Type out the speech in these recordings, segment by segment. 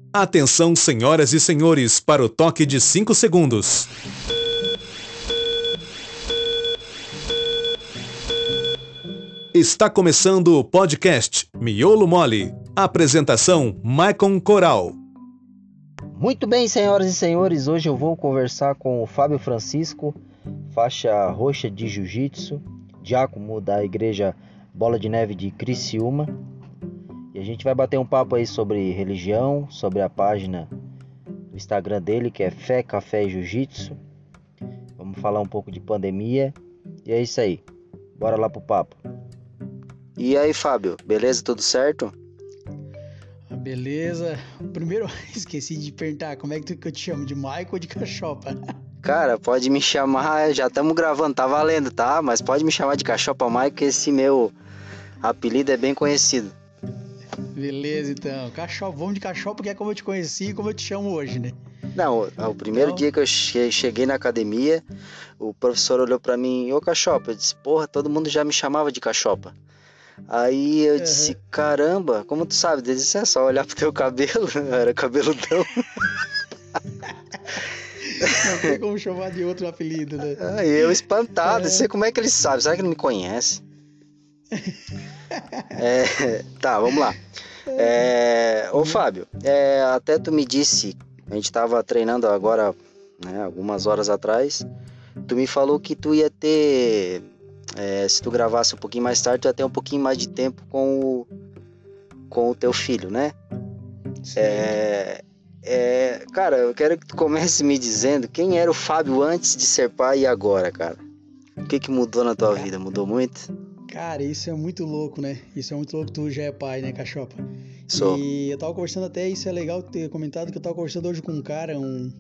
Atenção, senhoras e senhores, para o toque de 5 segundos. Está começando o podcast Miolo Mole. Apresentação, Maicon Coral. Muito bem, senhoras e senhores, hoje eu vou conversar com o Fábio Francisco, faixa roxa de Jiu-Jitsu, diácono da igreja Bola de Neve de Criciúma. E a gente vai bater um papo aí sobre religião, sobre a página do Instagram dele, que é Fé, Café e Jiu-Jitsu. Vamos falar um pouco de pandemia e é isso aí, bora lá pro papo. E aí, Fábio, beleza? Tudo certo? Beleza. Primeiro, esqueci de perguntar, como é que eu te chamo? De Maicon ou de Cachopa? Cara, pode me chamar, já estamos gravando, tá valendo, tá? Mas pode me chamar de Cachopa Maicon, que esse meu apelido é bem conhecido. Beleza, então. Cachopa, vamos de Cachopa, que é como eu te conheci e como eu te chamo hoje, né? Não, o primeiro dia que eu cheguei na academia, o professor olhou pra mim, ô Cachopa, eu disse, porra, todo mundo já me chamava de Cachopa. Aí eu disse, caramba, como tu sabe? Ele disse, é só olhar pro teu cabelo, era cabeludão. Não tem como chamar de outro apelido, né? Aí eu espantado, sei como é que ele sabe, será que ele me conhece? Tá, vamos lá. Ô Fábio, até tu me disse, a gente tava treinando agora, né, algumas horas atrás, tu me falou que tu ia ter, se tu gravasse um pouquinho mais tarde, tu ia ter um pouquinho mais de tempo com o teu filho, né? Sim. Cara, eu quero que tu comece me dizendo quem era o Fábio antes de ser pai e agora, cara. O que mudou na tua vida? Mudou muito? Cara, isso é muito louco, né? Isso é muito louco, tu já é pai, né, Cachopa? Sou. E eu tava conversando até, isso é legal ter comentado, que eu tava conversando hoje com um cara, um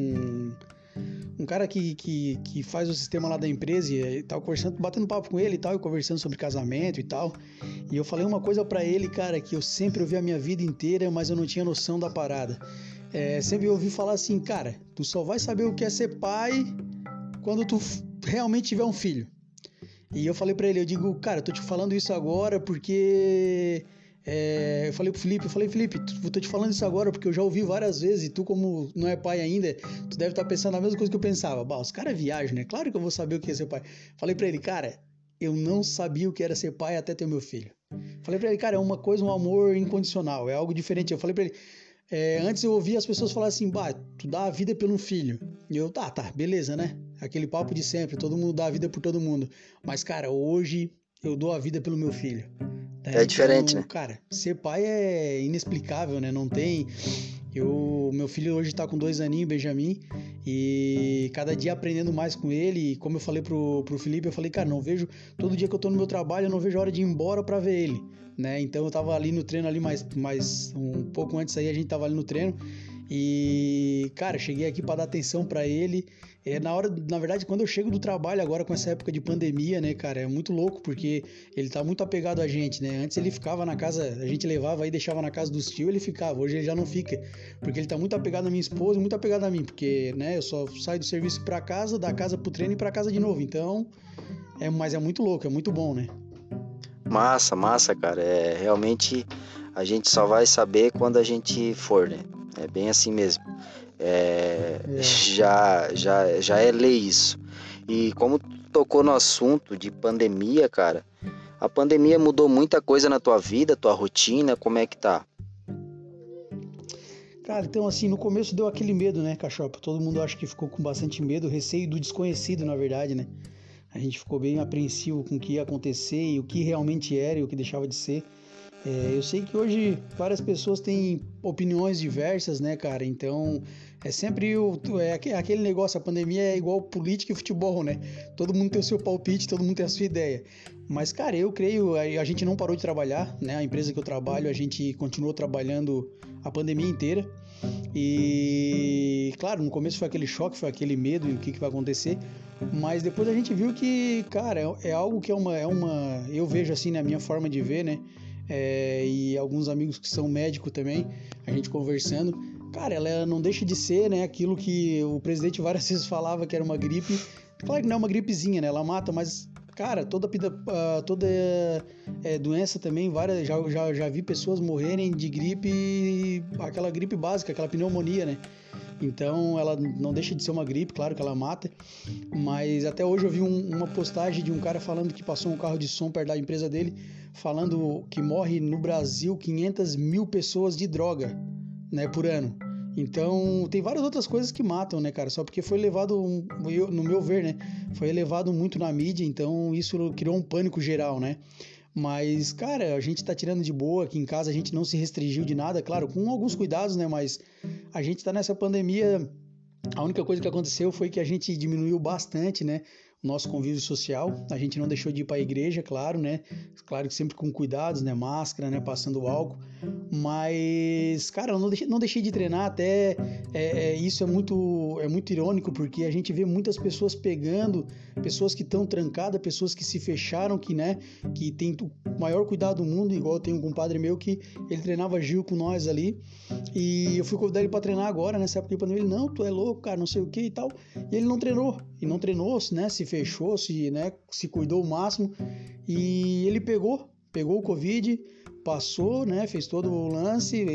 cara que faz o sistema lá da empresa, e tava conversando, batendo papo com ele e tal, e conversando sobre casamento e tal. E eu falei uma coisa pra ele, cara, que eu sempre ouvi a minha vida inteira, mas eu não tinha noção da parada. Sempre ouvi falar assim, cara, tu só vai saber o que é ser pai quando tu realmente tiver um filho. E eu falei pra ele, eu digo, cara, eu tô te falando isso agora porque... eu falei pro Felipe, Felipe, tô te falando isso agora porque eu já ouvi várias vezes e tu, como não é pai ainda, tu deve estar pensando a mesma coisa que eu pensava. Bah, os caras viajam, né? Claro que eu vou saber o que é ser pai. Falei pra ele, cara, eu não sabia o que era ser pai até ter meu filho. Falei pra ele, cara, é uma coisa, um amor incondicional, é algo diferente. Eu falei pra ele, antes eu ouvia as pessoas falar assim, bah, tu dá a vida pelo filho. E eu, tá, beleza, né? Aquele papo de sempre, todo mundo dá a vida por todo mundo. Mas, cara, hoje eu dou a vida pelo meu filho. É diferente, Então, né? cara, ser pai é inexplicável, né? Não tem... Meu filho hoje tá com 2 aninhos, Benjamin, e cada dia aprendendo mais com ele. E como eu falei pro Felipe, eu falei, cara, não vejo... Todo dia que eu tô no meu trabalho, eu não vejo a hora de ir embora pra ver ele, né? Então eu tava ali no treino, ali mais um pouco antes aí, a gente tava ali no treino. E, cara, cheguei aqui para dar atenção para ele. Na verdade, quando eu chego do trabalho agora com essa época de pandemia, né, cara, é muito louco porque ele tá muito apegado a gente, né? Antes ele ficava na casa, a gente levava aí, deixava na casa dos tios, ele ficava. Hoje ele já não fica, porque ele tá muito apegado à minha esposa, muito apegado a mim, porque, né, eu só saio do serviço para casa, da casa pro treino e para casa de novo. Então, mas é muito louco, é muito bom, né? Massa, cara. Realmente a gente só vai saber quando a gente for, né? É bem assim mesmo. Já é lei isso. E como tu tocou no assunto de pandemia, cara, a pandemia mudou muita coisa na tua vida, tua rotina, como é que tá? Cara, então assim, no começo deu aquele medo, né, Cachopa? Todo mundo acha que ficou com bastante medo, receio do desconhecido, na verdade, né? A gente ficou bem apreensivo com o que ia acontecer e o que realmente era e o que deixava de ser. Eu sei que hoje várias pessoas têm opiniões diversas, né, cara? Então, é sempre aquele negócio, a pandemia é igual política e futebol, né? Todo mundo tem o seu palpite, todo mundo tem a sua ideia. Mas, cara, eu creio, a gente não parou de trabalhar, né? A empresa que eu trabalho, a gente continuou trabalhando a pandemia inteira. E, claro, no começo foi aquele choque, foi aquele medo e o que vai acontecer. Mas depois a gente viu que, cara, é algo que eu vejo assim na minha forma de ver, né? E alguns amigos que são médicos também, a gente conversando, cara, ela não deixa de ser, né, aquilo que o presidente várias vezes falava que era uma gripe. Claro que não é uma gripezinha, né, ela mata, mas Cara, toda doença também, várias, já vi pessoas morrerem de gripe, aquela gripe básica, aquela pneumonia, né? Então ela não deixa de ser uma gripe, claro que ela mata, mas até hoje eu vi uma postagem de um cara falando que passou um carro de som perto da empresa dele, falando que morre no Brasil 500 mil pessoas de droga, né, por ano. Então tem várias outras coisas que matam, né, cara? Só porque foi levado, no meu ver, né, foi elevado muito na mídia, então isso criou um pânico geral, né? Mas, cara, a gente tá tirando de boa, aqui em casa a gente não se restringiu de nada, claro, com alguns cuidados, né? Mas a gente tá nessa pandemia, a única coisa que aconteceu foi que a gente diminuiu bastante, né? O nosso convívio social, a gente não deixou de ir para a igreja, claro, né? Claro que sempre com cuidados, né? Máscara, né? Passando álcool. Mas, cara, eu não deixei de treinar, até isso é muito irônico, porque a gente vê muitas pessoas pegando, pessoas que estão trancadas, pessoas que se fecharam, que, né, que tem o maior cuidado do mundo, igual eu tenho um compadre meu que ele treinava Gil com nós ali, e eu fui convidar ele para treinar agora, nessa época de pandemia, ele, não, tu é louco, cara, não sei o que e tal, e ele não treinou, né, se fechou, né, se cuidou o máximo, e ele pegou o Covid, passou, né, fez todo o lance,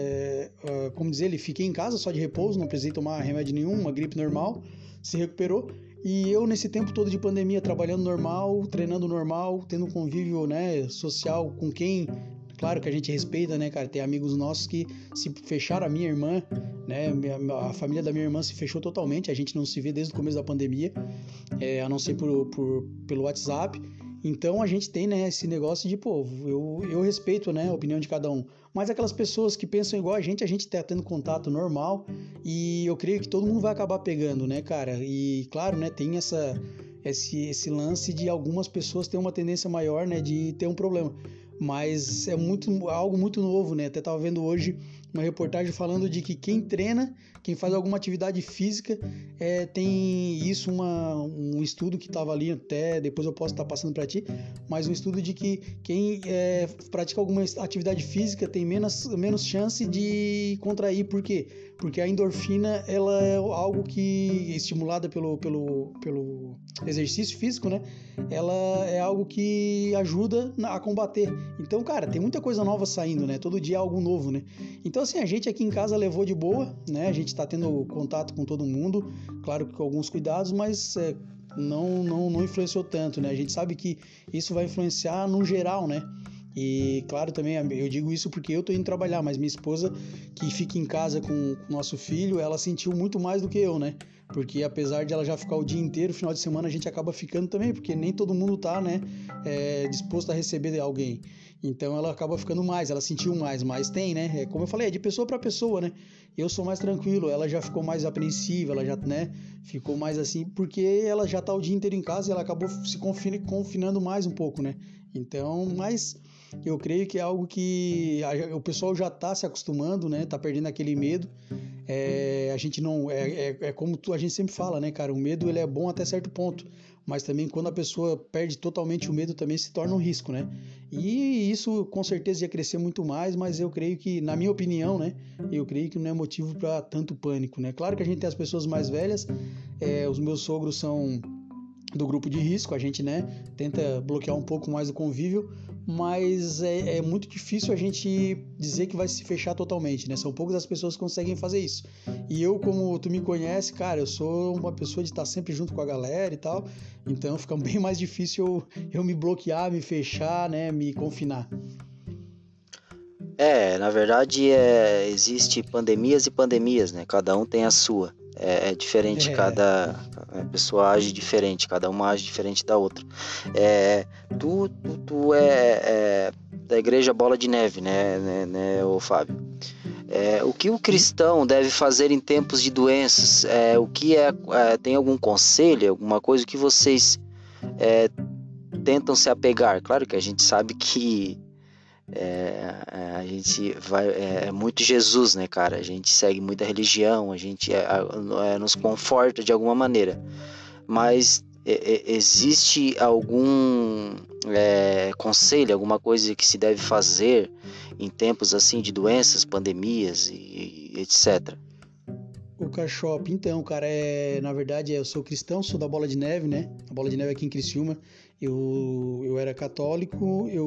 como dizer, ele fiquei em casa só de repouso, não precisei tomar remédio nenhum, uma gripe normal, se recuperou, e eu nesse tempo todo de pandemia, trabalhando normal, treinando normal, tendo convívio, né, social com quem, claro que a gente respeita, né, cara, tem amigos nossos que se fecharam, a minha irmã, né, a família da minha irmã se fechou totalmente, a gente não se vê desde o começo da pandemia, a não ser pelo WhatsApp. Então a gente tem, né, esse negócio de, pô, eu respeito, né, a opinião de cada um. Mas aquelas pessoas que pensam igual a gente tá tendo contato normal e eu creio que todo mundo vai acabar pegando, né, cara? E claro, né, tem esse lance de algumas pessoas terem uma tendência maior, né, de ter um problema. Mas é algo muito novo, né? Até tava vendo hoje uma reportagem falando de que quem treina, quem faz alguma atividade física, tem isso, um estudo que estava ali, até depois eu posso estar passando para ti, mas um estudo de que quem pratica alguma atividade física tem menos chance de contrair. Por quê? Porque a endorfina, ela é algo que, estimulada pelo exercício físico, né? Ela é algo que ajuda a combater. Então, cara, tem muita coisa nova saindo, né? Todo dia é algo novo, né? Então, assim, a gente aqui em casa levou de boa, né? A gente tá tendo contato com todo mundo, claro que com alguns cuidados, mas não influenciou tanto, né? A gente sabe que isso vai influenciar no geral, né? E claro, também eu digo isso porque eu tô indo trabalhar, mas minha esposa, que fica em casa com o nosso filho, ela sentiu muito mais do que eu, né? Porque apesar de ela já ficar o dia inteiro, final de semana a gente acaba ficando também, porque nem todo mundo tá, né, disposto a receber alguém. Então ela acaba ficando mais, ela sentiu mais, mas tem, né? Como eu falei, é de pessoa para pessoa, né? Eu sou mais tranquilo, ela já ficou mais apreensiva, ela já, né, ficou mais assim, porque ela já tá o dia inteiro em casa e ela acabou se confinando mais um pouco, né? Então, mas eu creio que é algo que o pessoal já tá se acostumando, né? Tá perdendo aquele medo. A gente não como a gente sempre fala, né, cara? O medo, ele é bom até certo ponto, mas também quando a pessoa perde totalmente o medo também se torna um risco, né? E isso com certeza ia crescer muito mais, mas eu creio que, na minha opinião, né, eu creio que não é motivo para tanto pânico, né? Claro que a gente tem as pessoas mais velhas, os meus sogros são do grupo de risco, a gente, né, tenta bloquear um pouco mais o convívio, mas é muito difícil a gente dizer que vai se fechar totalmente, né? São poucas as pessoas que conseguem fazer isso. E eu, como tu me conhece, cara, eu sou uma pessoa de estar sempre junto com a galera e tal, então fica bem mais difícil eu me bloquear, me fechar, né, me confinar. Na verdade, existe pandemias e pandemias, né? Cada um tem a sua. É diferente, cada pessoa age diferente, cada uma age diferente da outra. Tu é da Igreja Bola de Neve, né, ô Fábio? O que o cristão deve fazer em tempos de doenças? Tem algum conselho, alguma coisa que vocês tentam se apegar? Claro que a gente sabe que a gente vai muito Jesus, né, cara? A gente segue muita religião, a gente nos conforta de alguma maneira, mas existe algum conselho, alguma coisa que se deve fazer em tempos assim de doenças, pandemias e etc. O Cachop, então, cara, na verdade, eu sou cristão, sou da Bola de Neve, né? A Bola de Neve aqui em Criciúma. Eu era católico, eu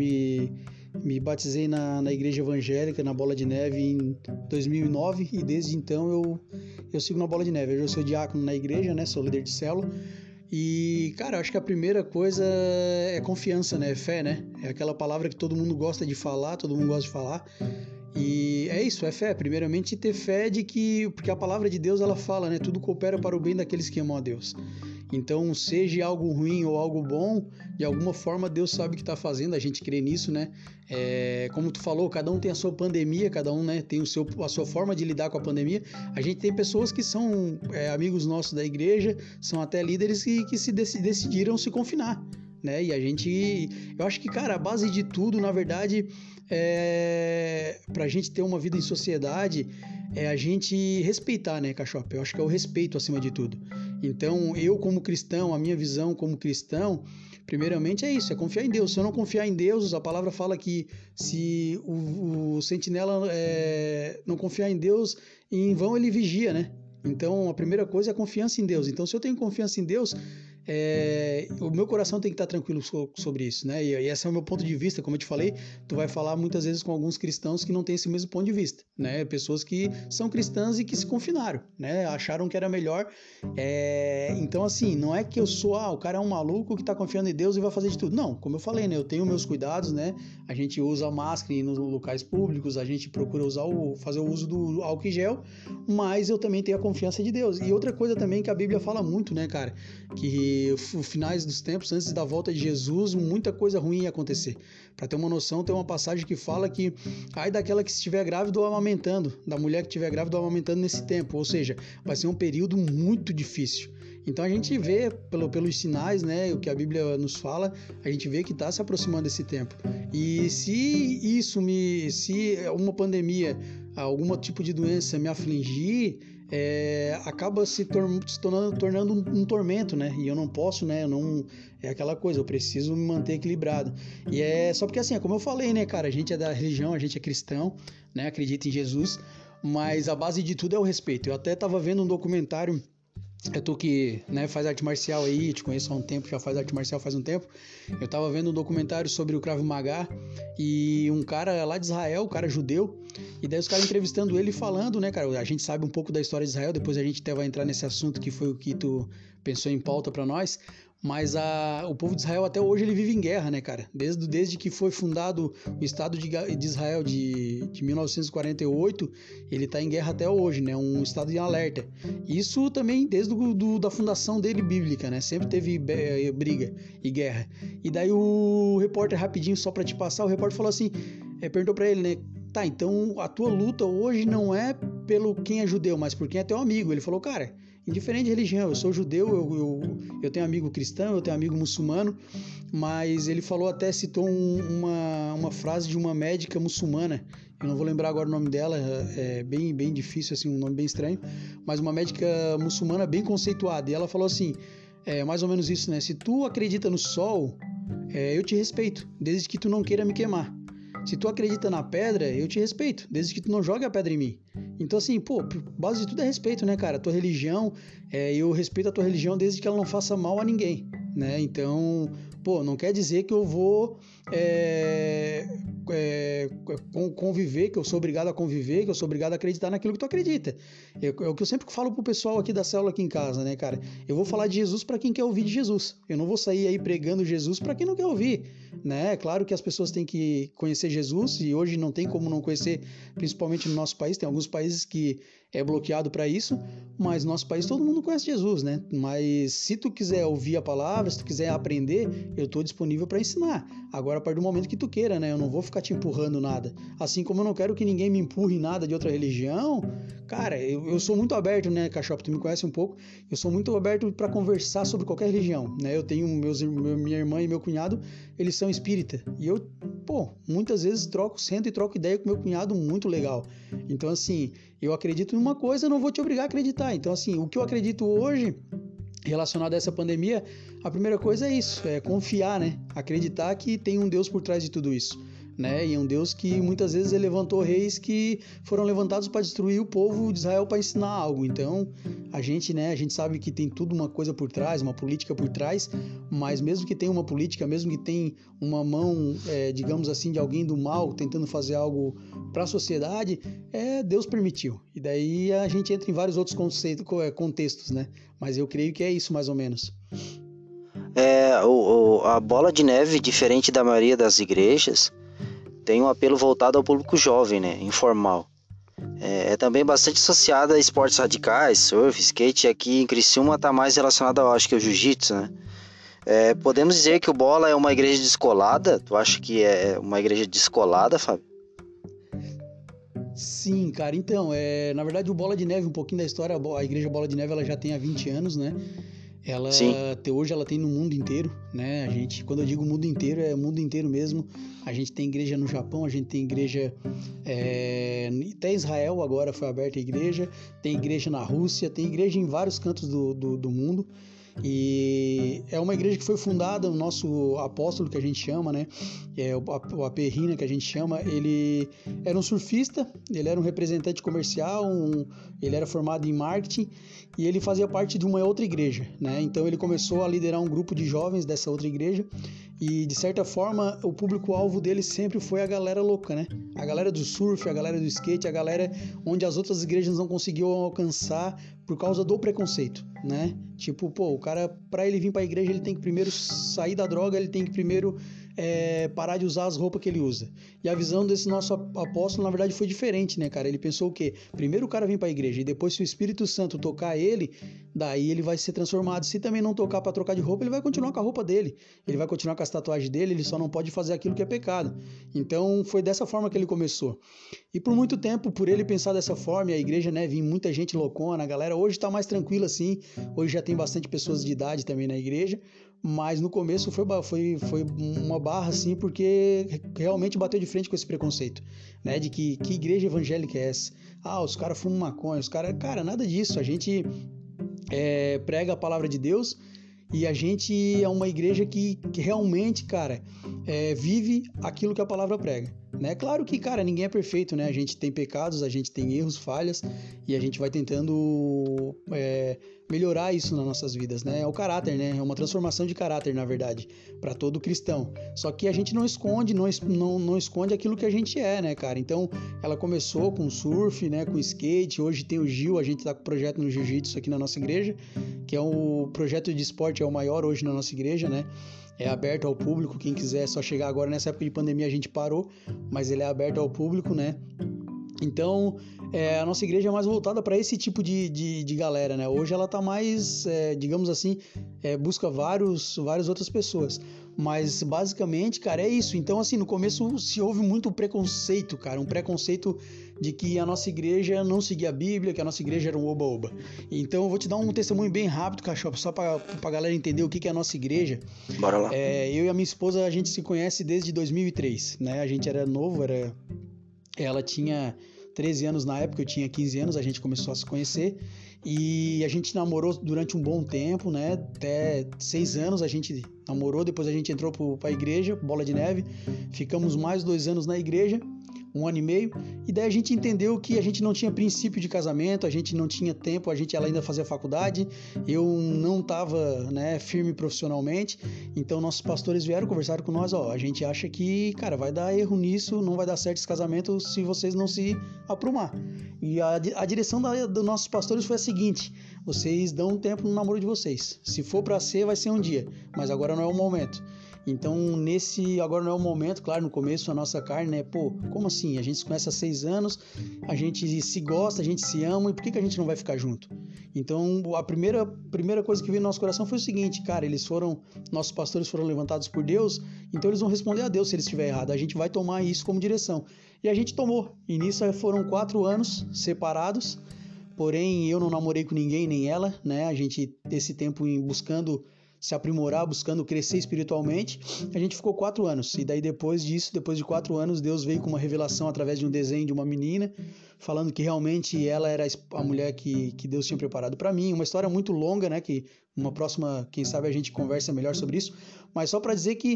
me batizei na igreja evangélica, na Bola de Neve, em 2009, e desde então eu sigo na Bola de Neve. Hoje eu sou diácono na igreja, né? Sou líder de célula. E, cara, acho que a primeira coisa é confiança, né? É fé, né? É aquela palavra que todo mundo gosta de falar, todo mundo gosta de falar. E é isso, é fé. Primeiramente, ter fé de que... Porque a palavra de Deus, ela fala, né? Tudo coopera para o bem daqueles que amam a Deus. Então, seja algo ruim ou algo bom, de alguma forma Deus sabe o que está fazendo, a gente crê nisso, né? Como tu falou, cada um tem a sua pandemia, cada um, né, tem a sua forma de lidar com a pandemia. A gente tem pessoas que são amigos nossos da igreja, são até líderes que decidiram se confinar, né? E eu acho que, cara, a base de tudo, na verdade, pra gente ter uma vida em sociedade, é a gente respeitar, né, Cachopa? Eu acho que é o respeito acima de tudo. Então, eu como cristão, a minha visão como cristão, primeiramente é isso, é confiar em Deus. Se eu não confiar em Deus, a palavra fala que se o sentinela não confiar em Deus, em vão ele vigia, né? Então, a primeira coisa é a confiança em Deus. Então, se eu tenho confiança em Deus, o meu coração tem que estar tranquilo sobre isso, né? E esse é o meu ponto de vista. Como eu te falei, tu vai falar muitas vezes com alguns cristãos que não têm esse mesmo ponto de vista, né? Pessoas que são cristãs e que se confinaram, né? Acharam que era melhor. Então, assim, não é que eu sou, o cara é um maluco que tá confiando em Deus e vai fazer de tudo. Não, como eu falei, né? Eu tenho meus cuidados, né? A gente usa máscara nos locais públicos, a gente procura fazer o uso do álcool em gel, mas eu também tenho a confiança de Deus. E outra coisa também que a Bíblia fala muito, né, cara? Que os finais dos tempos, antes da volta de Jesus, muita coisa ruim ia acontecer. Para ter uma noção, tem uma passagem que fala que ai daquela que estiver grávida ou amamentando, da mulher que estiver grávida ou amamentando nesse tempo, ou seja, vai ser um período muito difícil. Então a gente vê pelos sinais, né, o que a Bíblia nos fala, a gente vê que está se aproximando desse tempo. E se uma pandemia, algum tipo de doença me afligir, acaba se tornando um tormento, né? E eu não posso, né? É aquela coisa, eu preciso me manter equilibrado. E só porque assim, como eu falei, né, cara? A gente é da religião, a gente é cristão, né? Acredita em Jesus, mas a base de tudo é o respeito. Eu até tava vendo um documentário. Tu que, né, faz arte marcial aí, te conheço há um tempo, já faz arte marcial faz um tempo. Eu tava vendo um documentário sobre o Krav Maga e um cara lá de Israel, um cara judeu, e daí os caras entrevistando ele falando, né, cara, a gente sabe um pouco da história de Israel, depois a gente até vai entrar nesse assunto que foi o que tu pensou em pauta pra nós, mas o povo de Israel até hoje ele vive em guerra, né, cara? Desde que foi fundado o Estado de Israel de 1948, ele tá em guerra até hoje, né? Um estado de alerta. Isso também desde da fundação dele bíblica, né? Sempre teve briga e guerra. E daí o repórter, rapidinho, só pra te passar, o repórter falou assim, perguntou pra ele, né? Tá, então a tua luta hoje não é pelo quem é judeu, mas por quem é teu amigo. Ele falou, cara, indiferente de religião, eu sou judeu, eu tenho amigo cristão, eu tenho amigo muçulmano, mas ele falou, até citou uma frase de uma médica muçulmana, eu não vou lembrar agora o nome dela, é bem difícil, assim, um nome bem estranho, mas uma médica muçulmana bem conceituada, e ela falou assim, mais ou menos isso, né, se tu acredita no sol, eu te respeito, desde que tu não queira me queimar. Se tu acredita na pedra, eu te respeito, desde que tu não jogue a pedra em mim. Então, assim, base de tudo é respeito, né, cara? A tua religião, eu respeito a tua religião desde que ela não faça mal a ninguém, né? Então, não quer dizer que eu vou conviver, que eu sou obrigado a conviver, que eu sou obrigado a acreditar naquilo que tu acredita. É o que eu sempre falo pro pessoal aqui da célula aqui em casa, né, cara? Eu vou falar de Jesus para quem quer ouvir de Jesus. Eu não vou sair aí pregando Jesus para quem não quer ouvir, né? É claro que as pessoas têm que conhecer Jesus e hoje não tem como não conhecer, principalmente no nosso país. Tem alguns países que é bloqueado para isso, mas no nosso país todo mundo conhece Jesus, né? Mas se tu quiser ouvir a palavra, se tu quiser aprender, eu tô disponível para ensinar. Agora, a partir do momento que tu queira, né? Eu não vou ficar te empurrando nada. Assim como eu não quero que ninguém me empurre nada de outra religião, cara, eu sou muito aberto, né, Cachopa? Tu me conhece um pouco. Eu sou muito aberto para conversar sobre qualquer religião, né? Eu tenho minha irmã e meu cunhado, eles são espírita. E eu, muitas vezes sento e troco ideia com meu cunhado muito legal. Então, assim, eu acredito em uma coisa, eu não vou te obrigar a acreditar. Então, assim, o que eu acredito hoje relacionado a essa pandemia, a primeira coisa é isso, é confiar, né? Acreditar que tem um Deus por trás de tudo isso, né? E é um Deus que muitas vezes ele levantou reis que foram levantados para destruir o povo de Israel para ensinar algo. Então, a gente sabe que tem tudo uma coisa por trás, uma política por trás, mas mesmo que tenha uma política, mesmo que tenha uma mão, digamos assim, de alguém do mal tentando fazer algo para a sociedade, Deus permitiu. E daí a gente entra em vários outros contextos, né? Mas eu creio que é isso mais ou menos. A bola de neve, diferente da maioria das igrejas, tem um apelo voltado ao público jovem, né? Informal. É também bastante associada a esportes radicais, surf, skate, e aqui em Criciúma está mais relacionada, eu acho que ao jiu-jitsu, né? Podemos dizer que o Bola é uma igreja descolada? Tu acha que é uma igreja descolada, Fábio? Sim, cara, então, na verdade o Bola de Neve, um pouquinho da história, a igreja Bola de Neve ela já tem há 20 anos, né? Sim. Até hoje ela tem no mundo inteiro, né? Quando eu digo mundo inteiro, é mundo inteiro mesmo. A gente tem igreja no Japão, a gente tem igreja até Israel agora foi aberta a igreja, tem igreja na Rússia, tem igreja em vários cantos do mundo. E é uma igreja que foi fundada, o nosso apóstolo que a gente chama, né? O AP Rina que a gente chama, ele era um surfista, ele era um representante comercial, ele era formado em marketing e ele fazia parte de uma outra igreja, né? Então ele começou a liderar um grupo de jovens dessa outra igreja e de certa forma o público-alvo dele sempre foi a galera louca, né? A galera do surf, a galera do skate, a galera onde as outras igrejas não conseguiam alcançar por causa do preconceito, né? Tipo, o cara, pra ele vir pra igreja, ele tem que primeiro sair da droga, ele tem que primeiro parar de usar as roupas que ele usa. E a visão desse nosso apóstolo, na verdade, foi diferente, né, cara? Ele pensou o quê? Primeiro o cara vem pra igreja e depois se o Espírito Santo tocar ele, daí ele vai ser transformado. Se também não tocar pra trocar de roupa, ele vai continuar com a roupa dele. Ele vai continuar com as tatuagens dele, ele só não pode fazer aquilo que é pecado. Então, foi dessa forma que ele começou. E por muito tempo, por ele pensar dessa forma, e a igreja, né, vinha muita gente loucona, a galera hoje tá mais tranquila assim, hoje já tem bastante pessoas de idade também na igreja, mas no começo foi uma barra assim, porque realmente bateu de frente com esse preconceito, né, de que igreja evangélica é essa? Os caras fumam maconha, cara, nada disso, a gente prega a palavra de Deus e a gente é uma igreja que realmente, cara, vive aquilo que a palavra prega, né? Claro que, cara, ninguém é perfeito, né? A gente tem pecados, a gente tem erros, falhas e a gente vai tentando melhorar isso nas nossas vidas, né? É o caráter, né? É uma transformação de caráter, na verdade, para todo cristão. Só que a gente não esconde, não esconde aquilo que a gente é, né, cara? Então, ela começou com surf, né? Com skate. Hoje tem o Gil, a gente tá com o projeto no jiu-jitsu aqui na nossa igreja, que é o projeto de esporte, é o maior hoje na nossa igreja, né? É aberto ao público, quem quiser é só chegar agora. Nessa época de pandemia a gente parou, mas ele é aberto ao público, né? Então, a nossa igreja é mais voltada para esse tipo de galera, né? Hoje ela tá mais, digamos assim, busca várias outras pessoas. Mas, basicamente, cara, é isso. Então, assim, no começo se houve muito preconceito, cara. Um preconceito de que a nossa igreja não seguia a Bíblia, que a nossa igreja era um oba-oba. Então, eu vou te dar um testemunho bem rápido, Cachorro, só pra galera entender o que é a nossa igreja. Bora lá. Eu e a minha esposa, a gente se conhece desde 2003, né? A gente era novo, ela tinha 13 anos na época, eu tinha 15 anos, a gente começou a se conhecer e a gente namorou durante um bom tempo, né? Até 6 anos a gente namorou, depois a gente entrou para a igreja, Bola de Neve, ficamos mais 2 anos na igreja, 1 ano e meio, e daí a gente entendeu que a gente não tinha princípio de casamento, a gente não tinha tempo, ela ainda fazia faculdade, eu não estava, né, firme profissionalmente, então nossos pastores vieram conversar com nós, a gente acha que, cara, vai dar erro nisso, não vai dar certo esse casamento se vocês não se aprumar. E a direção dos nossos pastores foi a seguinte: vocês dão um tempo no namoro de vocês, se for para ser, vai ser um dia, mas agora não é o momento. Então, agora não é o momento, claro, no começo a nossa carne, né? Como assim? A gente se conhece há 6 anos, a gente se gosta, a gente se ama, e por que a gente não vai ficar junto? Então, a primeira coisa que veio no nosso coração foi o seguinte, cara, nossos pastores foram levantados por Deus, então eles vão responder a Deus se eles estiverem errados, a gente vai tomar isso como direção. E a gente tomou, e nisso foram 4 anos separados, porém eu não namorei com ninguém, nem ela, né? A gente, esse tempo buscando se aprimorar, buscando crescer espiritualmente, a gente ficou 4 anos, e daí depois de 4 anos, Deus veio com uma revelação através de um desenho de uma menina, falando que realmente ela era a mulher que Deus tinha preparado para mim, uma história muito longa, né, que uma próxima, quem sabe a gente conversa melhor sobre isso, mas só para dizer que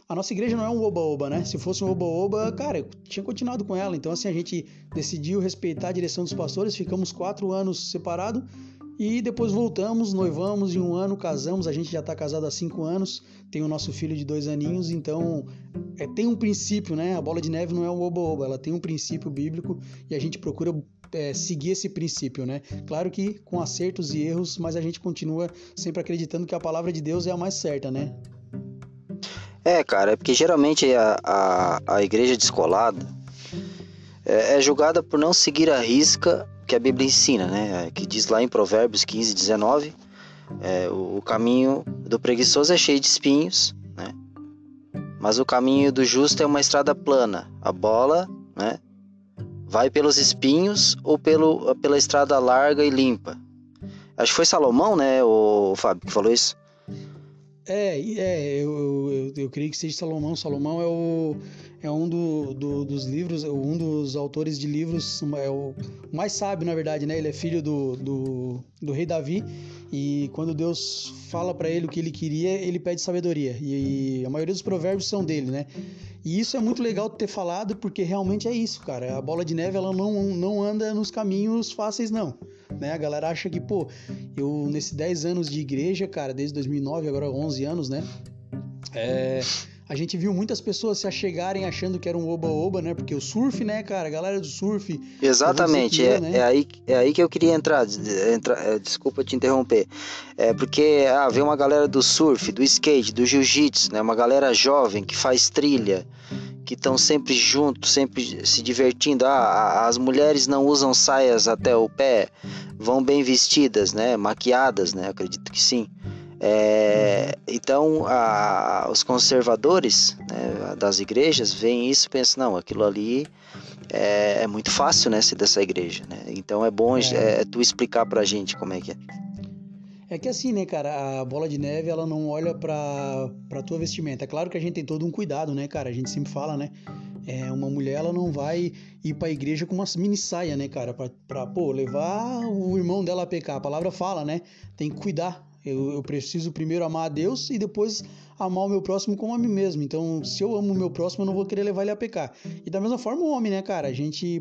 a nossa igreja não é um oba-oba, né? Se fosse um oba-oba, cara, eu tinha continuado com ela. Então, assim, a gente decidiu respeitar a direção dos pastores, ficamos 4 anos separados e depois voltamos, noivamos, em 1 ano casamos. A gente já está casado há 5 anos, tem o nosso filho de 2 aninhos, então tem um princípio, né? A bola de neve não é um oba-oba, ela tem um princípio bíblico e a gente procura seguir esse princípio, né? Claro que com acertos e erros, mas a gente continua sempre acreditando que a palavra de Deus é a mais certa, né? Cara, é porque geralmente a igreja descolada é julgada por não seguir a risca que a Bíblia ensina, né? Que diz lá em Provérbios 15, 19, o caminho do preguiçoso é cheio de espinhos, né? Mas o caminho do justo é uma estrada plana. A bola, né, vai pelos espinhos ou pela estrada larga e limpa. Acho que foi Salomão, né, o Fábio, que falou isso. Eu creio que seja Salomão. Salomão é um dos livros, um dos autores de livros, é o mais sábio, na verdade, né? Ele é filho do rei Davi, e quando Deus fala para ele o que ele queria, ele pede sabedoria, e a maioria dos provérbios são dele, né? E isso é muito legal de ter falado, porque realmente é isso, cara. A bola de neve, ela não anda nos caminhos fáceis, não. Né? A galera acha que, eu nesses 10 anos de igreja, cara, desde 2009, agora 11 anos, né? A gente viu muitas pessoas se achegarem achando que era um oba-oba, né? Porque o surf, né, cara? A galera do surf... Exatamente, né? é aí que eu queria entrar, desculpa te interromper. Porque vem uma galera do surf, do skate, do jiu-jitsu, né? Uma galera jovem que faz trilha, que estão sempre juntos, sempre se divertindo. As mulheres não usam saias até o pé, vão bem vestidas, né? Maquiadas, né? Acredito que sim. Então os conservadores, né, das igrejas veem isso e pensam, não, aquilo ali é muito fácil, né, ser dessa igreja, né? Então é bom tu explicar pra gente como é que é. É que assim, né, cara, a bola de neve, ela não olha pra tua vestimenta. É claro que a gente tem todo um cuidado, né, cara? A gente sempre fala, né? Uma mulher, ela não vai ir pra igreja com uma mini saia, né, cara? Pra levar o irmão dela a pecar. A palavra fala, né? Tem que cuidar. Eu preciso primeiro amar a Deus e depois amar o meu próximo como a mim mesmo. Então, se eu amo o meu próximo, eu não vou querer levar ele a pecar. E da mesma forma o homem, né, cara? A gente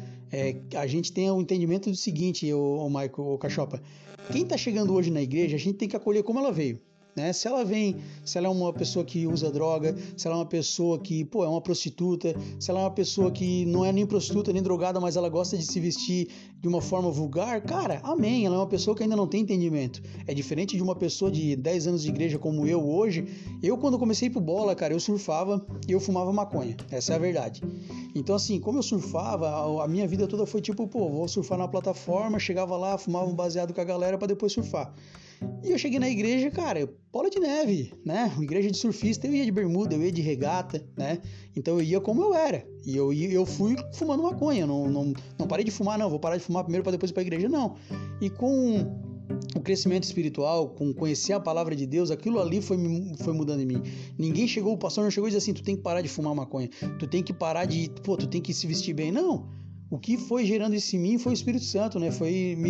tem o entendimento do seguinte, o Michael, o Cachopa. Quem tá chegando hoje na igreja, a gente tem que acolher como ela veio. Né? Se ela é uma pessoa que usa droga, se ela é uma pessoa que, é uma prostituta, se ela é uma pessoa que não é nem prostituta, nem drogada, mas ela gosta de se vestir de uma forma vulgar, cara, amém, ela é uma pessoa que ainda não tem entendimento. É diferente de uma pessoa de 10 anos de igreja como eu hoje. Eu, quando comecei pro bola, cara, eu surfava e eu fumava maconha, essa é a verdade. Então, assim, como eu surfava, a minha vida toda foi tipo, vou surfar na plataforma, chegava lá, fumava um baseado com a galera pra depois surfar. E eu cheguei na igreja, cara, bola de neve, né? Igreja de surfista, eu ia de bermuda, eu ia de regata, né? Então eu ia como eu era. E eu fui fumando maconha. Não parei de fumar, não. Vou parar de fumar primeiro para depois ir pra igreja, não. E com o crescimento espiritual, com conhecer a palavra de Deus, aquilo ali foi mudando em mim. O pastor não chegou e disse assim, tu tem que parar de fumar maconha. Tu tem que parar tu tem que se vestir bem. Não. O que foi gerando isso em mim foi o Espírito Santo, né?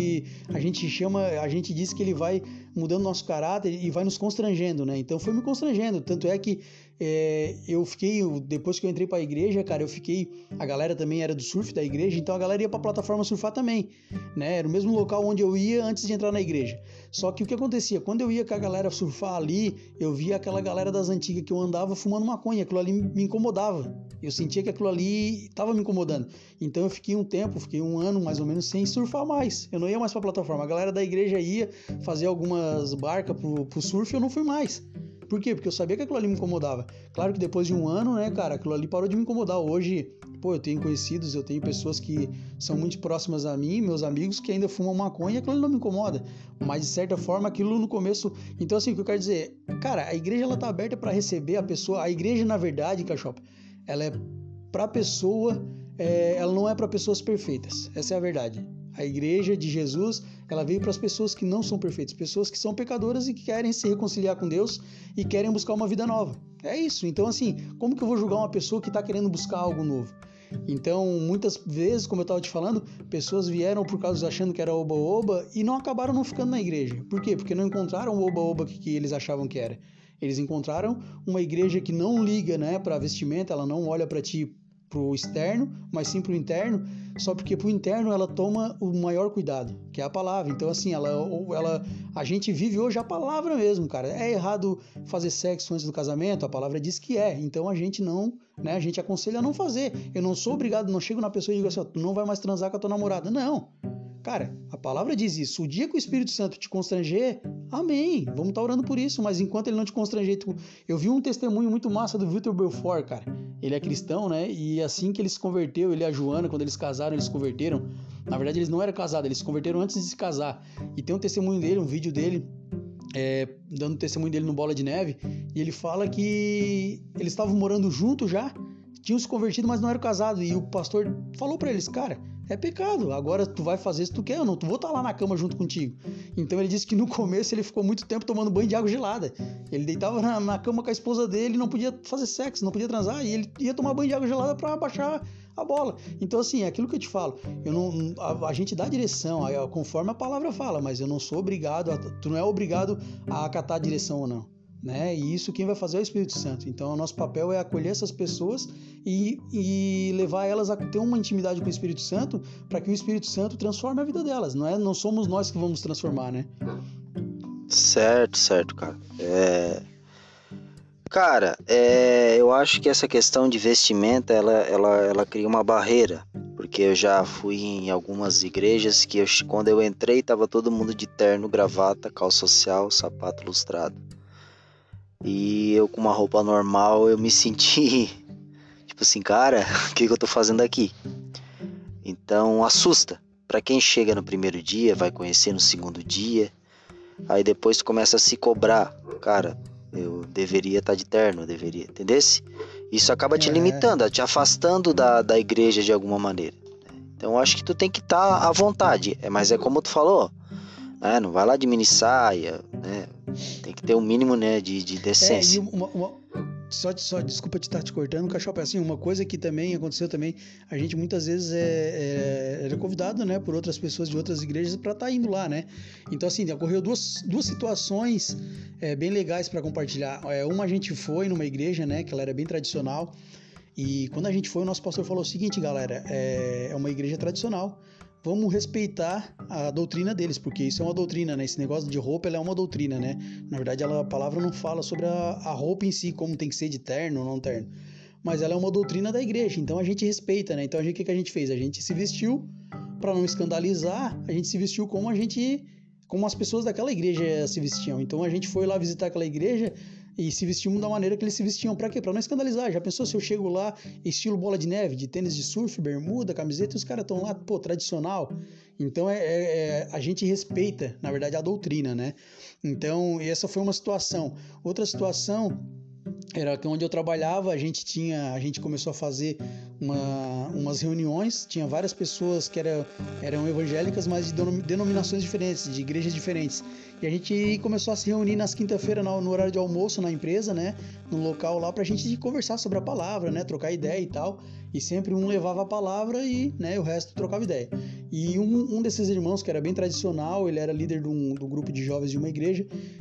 A gente diz que ele vai mudando nosso caráter e vai nos constrangendo, né? Então foi me constrangendo, tanto é que depois que eu entrei pra igreja, cara, a galera também era do surf da igreja, então a galera ia pra plataforma surfar também, né? Era o mesmo local onde eu ia antes de entrar na igreja. Só que o que acontecia? Quando eu ia com a galera surfar ali, eu via aquela galera das antigas que eu andava fumando maconha, aquilo ali me incomodava. Eu sentia que aquilo ali estava me incomodando. Então eu fiquei 1 ano mais ou menos sem surfar mais. Eu não ia mais pra plataforma. A galera da igreja ia fazer algumas barcas pro surf e eu não fui mais. Por quê? Porque eu sabia que aquilo ali me incomodava. Claro que depois de 1 ano, né, cara, aquilo ali parou de me incomodar. Hoje, eu tenho conhecidos, eu tenho pessoas que são muito próximas a mim, meus amigos, que ainda fumam maconha e aquilo ali não me incomoda. Mas, de certa forma, aquilo no começo... Então, assim, o que eu quero dizer... Cara, a igreja, ela tá aberta para receber a pessoa... A igreja, na verdade, Cachopa, ela é pra pessoa... ela não é para pessoas perfeitas. Essa é a verdade. A igreja de Jesus, ela veio para as pessoas que não são perfeitas, pessoas que são pecadoras e que querem se reconciliar com Deus e querem buscar uma vida nova. É isso. Então, assim, como que eu vou julgar uma pessoa que está querendo buscar algo novo? Então, muitas vezes, como eu estava te falando, pessoas vieram por causa achando que era oba-oba e não acabaram não ficando na igreja. Por quê? Porque não encontraram o oba-oba que eles achavam que era. Eles encontraram uma igreja que não liga, né, para vestimenta, ela não olha para ti pro externo, mas sim pro interno, só porque pro interno ela toma o maior cuidado, que é a palavra. Então assim, a gente vive hoje a palavra mesmo, cara. É errado fazer sexo antes do casamento? A palavra diz que é. Então a gente não, né, a gente aconselha a não fazer. Eu não sou obrigado, não chego na pessoa e digo assim, ó, tu não vai mais transar com a tua namorada. Não. Cara, a palavra diz isso. O dia que o Espírito Santo te constranger, amém. Vamos estar orando por isso. Mas enquanto ele não te constranger... Eu vi um testemunho muito massa do Vitor Belfort, cara. Ele é cristão, né? E assim que ele se converteu, ele e a Joana, quando eles casaram, eles se converteram. Na verdade, eles não eram casados, eles se converteram antes de se casar. E tem um testemunho dele, um vídeo dele, dando testemunho dele no Bola de Neve. E ele fala que eles estavam morando juntos já, tinham se convertido, mas não eram casados. E o pastor falou pra eles, cara... É pecado, agora tu vai fazer se tu quer, eu não vou estar lá na cama junto contigo. Então ele disse que no começo ele ficou muito tempo tomando banho de água gelada. Ele deitava na cama com a esposa dele e não podia fazer sexo, não podia transar, e ele ia tomar banho de água gelada para baixar a bola. Então assim, é aquilo que eu te falo, a gente dá direção, conforme a palavra fala, mas eu não sou obrigado, tu não é obrigado a acatar a direção ou não. Né? E isso quem vai fazer é o Espírito Santo. Então o nosso papel é acolher essas pessoas e levar elas a ter uma intimidade com o Espírito Santo, para que o Espírito Santo transforme a vida delas. Não somos nós que vamos transformar, né? Certo, cara. Cara, eu acho que essa questão de vestimenta, ela cria uma barreira, porque eu já fui em algumas igrejas que quando eu entrei tava todo mundo de terno, gravata, calça social, sapato lustrado. E eu com uma roupa normal, eu me senti tipo assim, cara, o que eu tô fazendo aqui? Então assusta. Pra quem chega no primeiro dia, vai conhecer no segundo dia, aí depois tu começa a se cobrar. Cara, eu deveria estar de terno, eu deveria, entendesse? Isso acaba te limitando, te afastando da igreja de alguma maneira. Então eu acho que tu tem que estar à vontade, mas é como tu falou, né? Não vai lá de mini saia, né? Tem que ter um mínimo, né, de decência. Só desculpa te estar te cortando, Cachapa, assim, uma coisa que também aconteceu também, a gente muitas vezes era convidado, né, por outras pessoas de outras igrejas para estar indo lá, né? Então assim, ocorreu duas situações bem legais para compartilhar. Uma, a gente foi numa igreja, né, que ela era bem tradicional, e quando a gente foi, o nosso pastor falou o seguinte, galera, é uma igreja tradicional, vamos respeitar a doutrina deles, porque isso é uma doutrina, né? Esse negócio de roupa, ela é uma doutrina, né? Na verdade, a palavra não fala sobre a roupa em si, como tem que ser de terno ou não terno, mas ela é uma doutrina da igreja, então a gente respeita, né? Então o que a gente fez? A gente se vestiu, para não escandalizar, a gente se vestiu como as pessoas daquela igreja se vestiam. Então a gente foi lá visitar aquela igreja e se vestimos da maneira que eles se vestiam. Pra quê? Pra não escandalizar. Já pensou se eu chego lá, estilo Bola de Neve, de tênis de surf, bermuda, camiseta, e os caras estão lá, pô, tradicional. Então a gente respeita, na verdade, a doutrina, né? Então essa foi uma situação. Outra situação era que onde eu trabalhava, a gente começou a fazer umas reuniões, tinha várias pessoas que eram evangélicas, mas de denominações diferentes, de igrejas diferentes. E a gente começou a se reunir nas quinta-feiras no horário de almoço na empresa, né? No local lá, pra gente conversar sobre a palavra, né? Trocar ideia e tal. E sempre um levava a palavra e, né, o resto trocava ideia. E um desses irmãos, que era bem tradicional, ele era líder do grupo de jovens de uma igreja,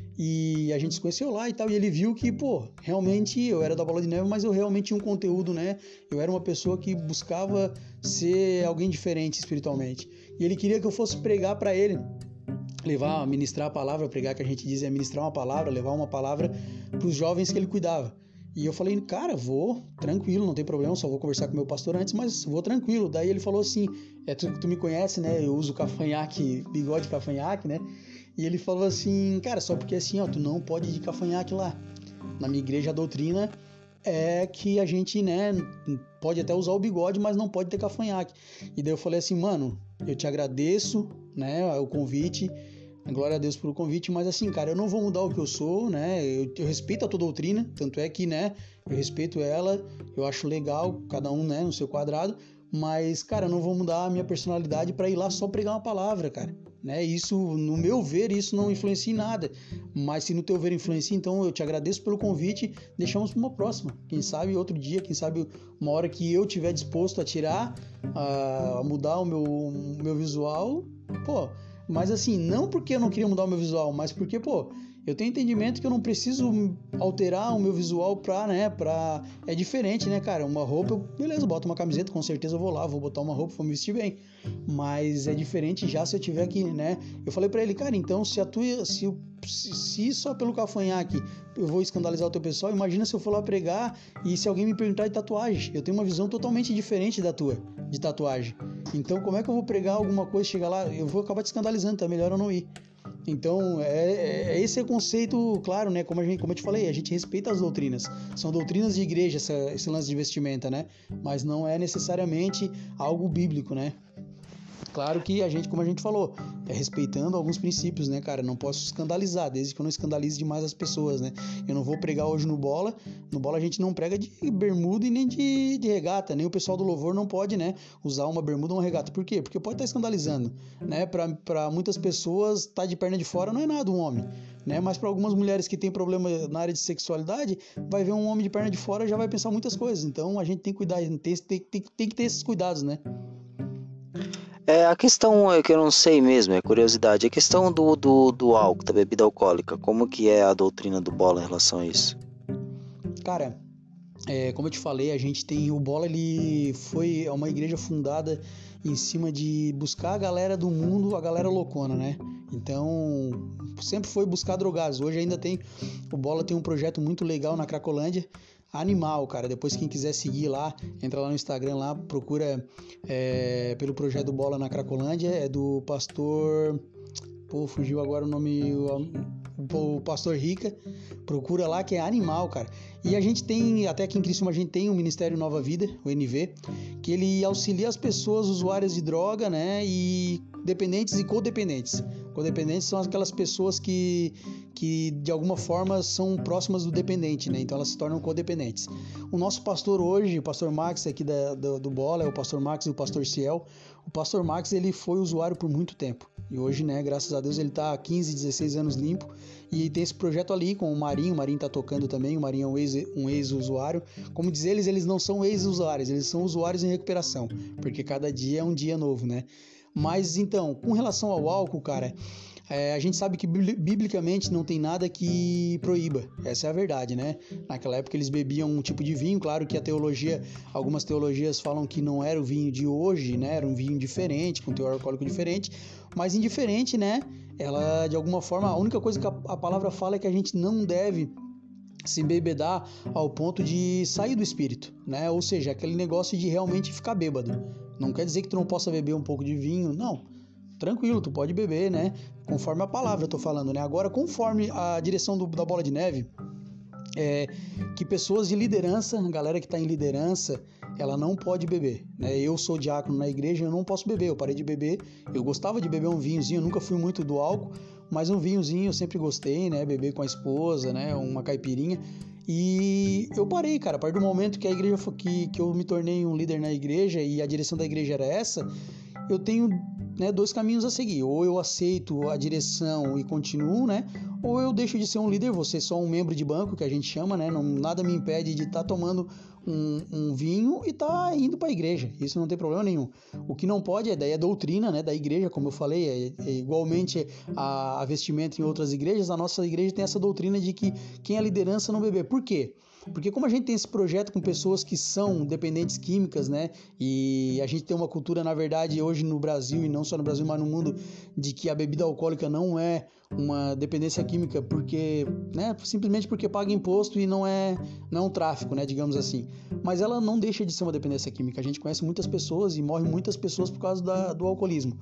e a gente se conheceu lá e tal, e ele viu que, pô, realmente eu era da Bola de Neve, mas eu realmente tinha um conteúdo, né? Eu era uma pessoa que buscava ser alguém diferente espiritualmente. E ele queria que eu fosse pregar para ele, ministrar a palavra, pregar, que a gente diz é ministrar uma palavra, levar uma palavra para os jovens que ele cuidava. E eu falei, cara, vou, tranquilo, não tem problema, só vou conversar com o meu pastor antes, mas vou tranquilo. Daí ele falou assim, tu me conhece, né? Eu uso cavanhaque, bigode cavanhaque, né? E ele falou assim, cara, só porque assim, ó, tu não pode ir de cavanhaque lá. Na minha igreja a doutrina é que a gente, né, pode até usar o bigode, mas não pode ter cavanhaque. E daí eu falei assim, mano, eu te agradeço, né, o convite, glória a Deus pelo convite, mas assim, cara, eu não vou mudar o que eu sou, né, eu respeito a tua doutrina, tanto é que, né, eu respeito ela, eu acho legal, cada um, né, no seu quadrado, mas, cara, eu não vou mudar a minha personalidade para ir lá só pregar uma palavra, cara, né, isso, no meu ver, isso não influencia em nada, mas se no teu ver influencia, então eu te agradeço pelo convite, deixamos para uma próxima, quem sabe outro dia, quem sabe uma hora que eu tiver disposto a tirar, a mudar o meu visual, pô, mas assim, não porque eu não queria mudar o meu visual, mas porque, pô, Eu tenho entendimento que eu não preciso alterar o meu visual é diferente, né, cara? Uma roupa, beleza, boto uma camiseta, com certeza eu vou lá, vou botar uma roupa, vou me vestir bem. Mas é diferente já se eu tiver aqui, né? Eu falei pra ele, cara, então se só pelo cavanhaque eu vou escandalizar o teu pessoal, imagina se eu for lá pregar e se alguém me perguntar de tatuagem. Eu tenho uma visão totalmente diferente da tua, de tatuagem. Então como é que eu vou pregar alguma coisa, chegar lá, eu vou acabar te escandalizando, tá melhor eu não ir. Então, esse é o conceito, claro, né? Como eu te falei, a gente respeita as doutrinas. São doutrinas de igreja, esse lance de vestimenta, né? Mas não é necessariamente algo bíblico, né? Claro que como a gente falou, respeitando alguns princípios, né, cara? Não posso escandalizar, desde que eu não escandalize demais as pessoas, né? Eu não vou pregar hoje no Bola. No Bola a gente não prega de bermuda e nem de regata. Nem o pessoal do louvor não pode, né, usar uma bermuda ou uma regata. Por quê? Porque pode estar escandalizando, né? Para muitas pessoas, tá de perna de fora não é nada um homem, né? Mas para algumas mulheres que têm problema na área de sexualidade, vai ver um homem de perna de fora e já vai pensar muitas coisas. Então a gente tem que cuidar, tem que ter esses cuidados, né? A questão é que eu não sei mesmo, é curiosidade. A questão do álcool, da bebida alcoólica, como que é a doutrina do Bola em relação a isso? Cara, como eu te falei, a gente tem o Bola, ele foi uma igreja fundada em cima de buscar a galera do mundo, a galera loucona, né? Então, sempre foi buscar drogados. Hoje ainda tem, o Bola tem um projeto muito legal na Cracolândia, animal, cara. Depois quem quiser seguir lá, entra lá no Instagram lá, procura pelo projeto do Bola na Cracolândia, é do pastor... Pô, fugiu agora o nome... O pastor Rica, procura lá que é animal, cara. E a gente tem, até aqui em Criciúma, a gente tem o Ministério Nova Vida, o NV, que ele auxilia as pessoas usuárias de droga, né, e dependentes e codependentes. Codependentes são aquelas pessoas que de alguma forma são próximas do dependente, né, então elas se tornam codependentes. O nosso pastor hoje, o pastor Max aqui do Bola, é o pastor Max e o pastor Ciel. O pastor Max, ele foi usuário por muito tempo. E hoje, né, graças a Deus, ele tá há 15, 16 anos limpo. E tem esse projeto ali com o Marinho tá tocando também. O Marinho é um ex-usuário. Como diz eles não são ex-usuários, eles são usuários em recuperação. Porque cada dia é um dia novo, né? Mas então, com relação ao álcool, cara, a gente sabe que biblicamente não tem nada que proíba, essa é a verdade, né? Naquela época eles bebiam um tipo de vinho, claro que algumas teologias falam que não era o vinho de hoje, né? Era um vinho diferente, com teor alcoólico diferente, mas indiferente, né? Ela, de alguma forma, a única coisa que a palavra fala é que a gente não deve se embebedar ao ponto de sair do espírito, né? Ou seja, aquele negócio de realmente ficar bêbado. Não quer dizer que tu não possa beber um pouco de vinho, não. Tranquilo, tu pode beber, né? Conforme a palavra eu tô falando, né? Agora, conforme a direção da Bola de Neve, que pessoas de liderança, a galera que tá em liderança, ela não pode beber, né? Eu sou diácono na igreja, eu não posso beber, eu parei de beber. Eu gostava de beber um vinhozinho, eu nunca fui muito do álcool, mas um vinhozinho eu sempre gostei, né? Beber com a esposa, né? Uma caipirinha. E eu parei, cara, a partir do momento que a igreja que eu me tornei um líder na igreja e a direção da igreja era essa, eu tenho, né, dois caminhos a seguir. Ou eu aceito a direção e continuo, né? Ou eu deixo de ser um líder, vou ser só um membro de banco, que a gente chama, né? Nada me impede de estar tomando um vinho e estar indo para a igreja. Isso não tem problema nenhum. O que não pode daí a doutrina, né, da igreja, como eu falei, é igualmente a vestimenta em outras igrejas. A nossa igreja tem essa doutrina de que quem é liderança não beber. Por quê? Porque como a gente tem esse projeto com pessoas que são dependentes químicas, né? E a gente tem uma cultura, na verdade, hoje no Brasil, e não só no Brasil, mas no mundo, de que a bebida alcoólica não é uma dependência química porque, né, simplesmente porque paga imposto e não é um tráfico, né, digamos assim. Mas ela não deixa de ser uma dependência química. A gente conhece muitas pessoas e morre muitas pessoas por causa do alcoolismo.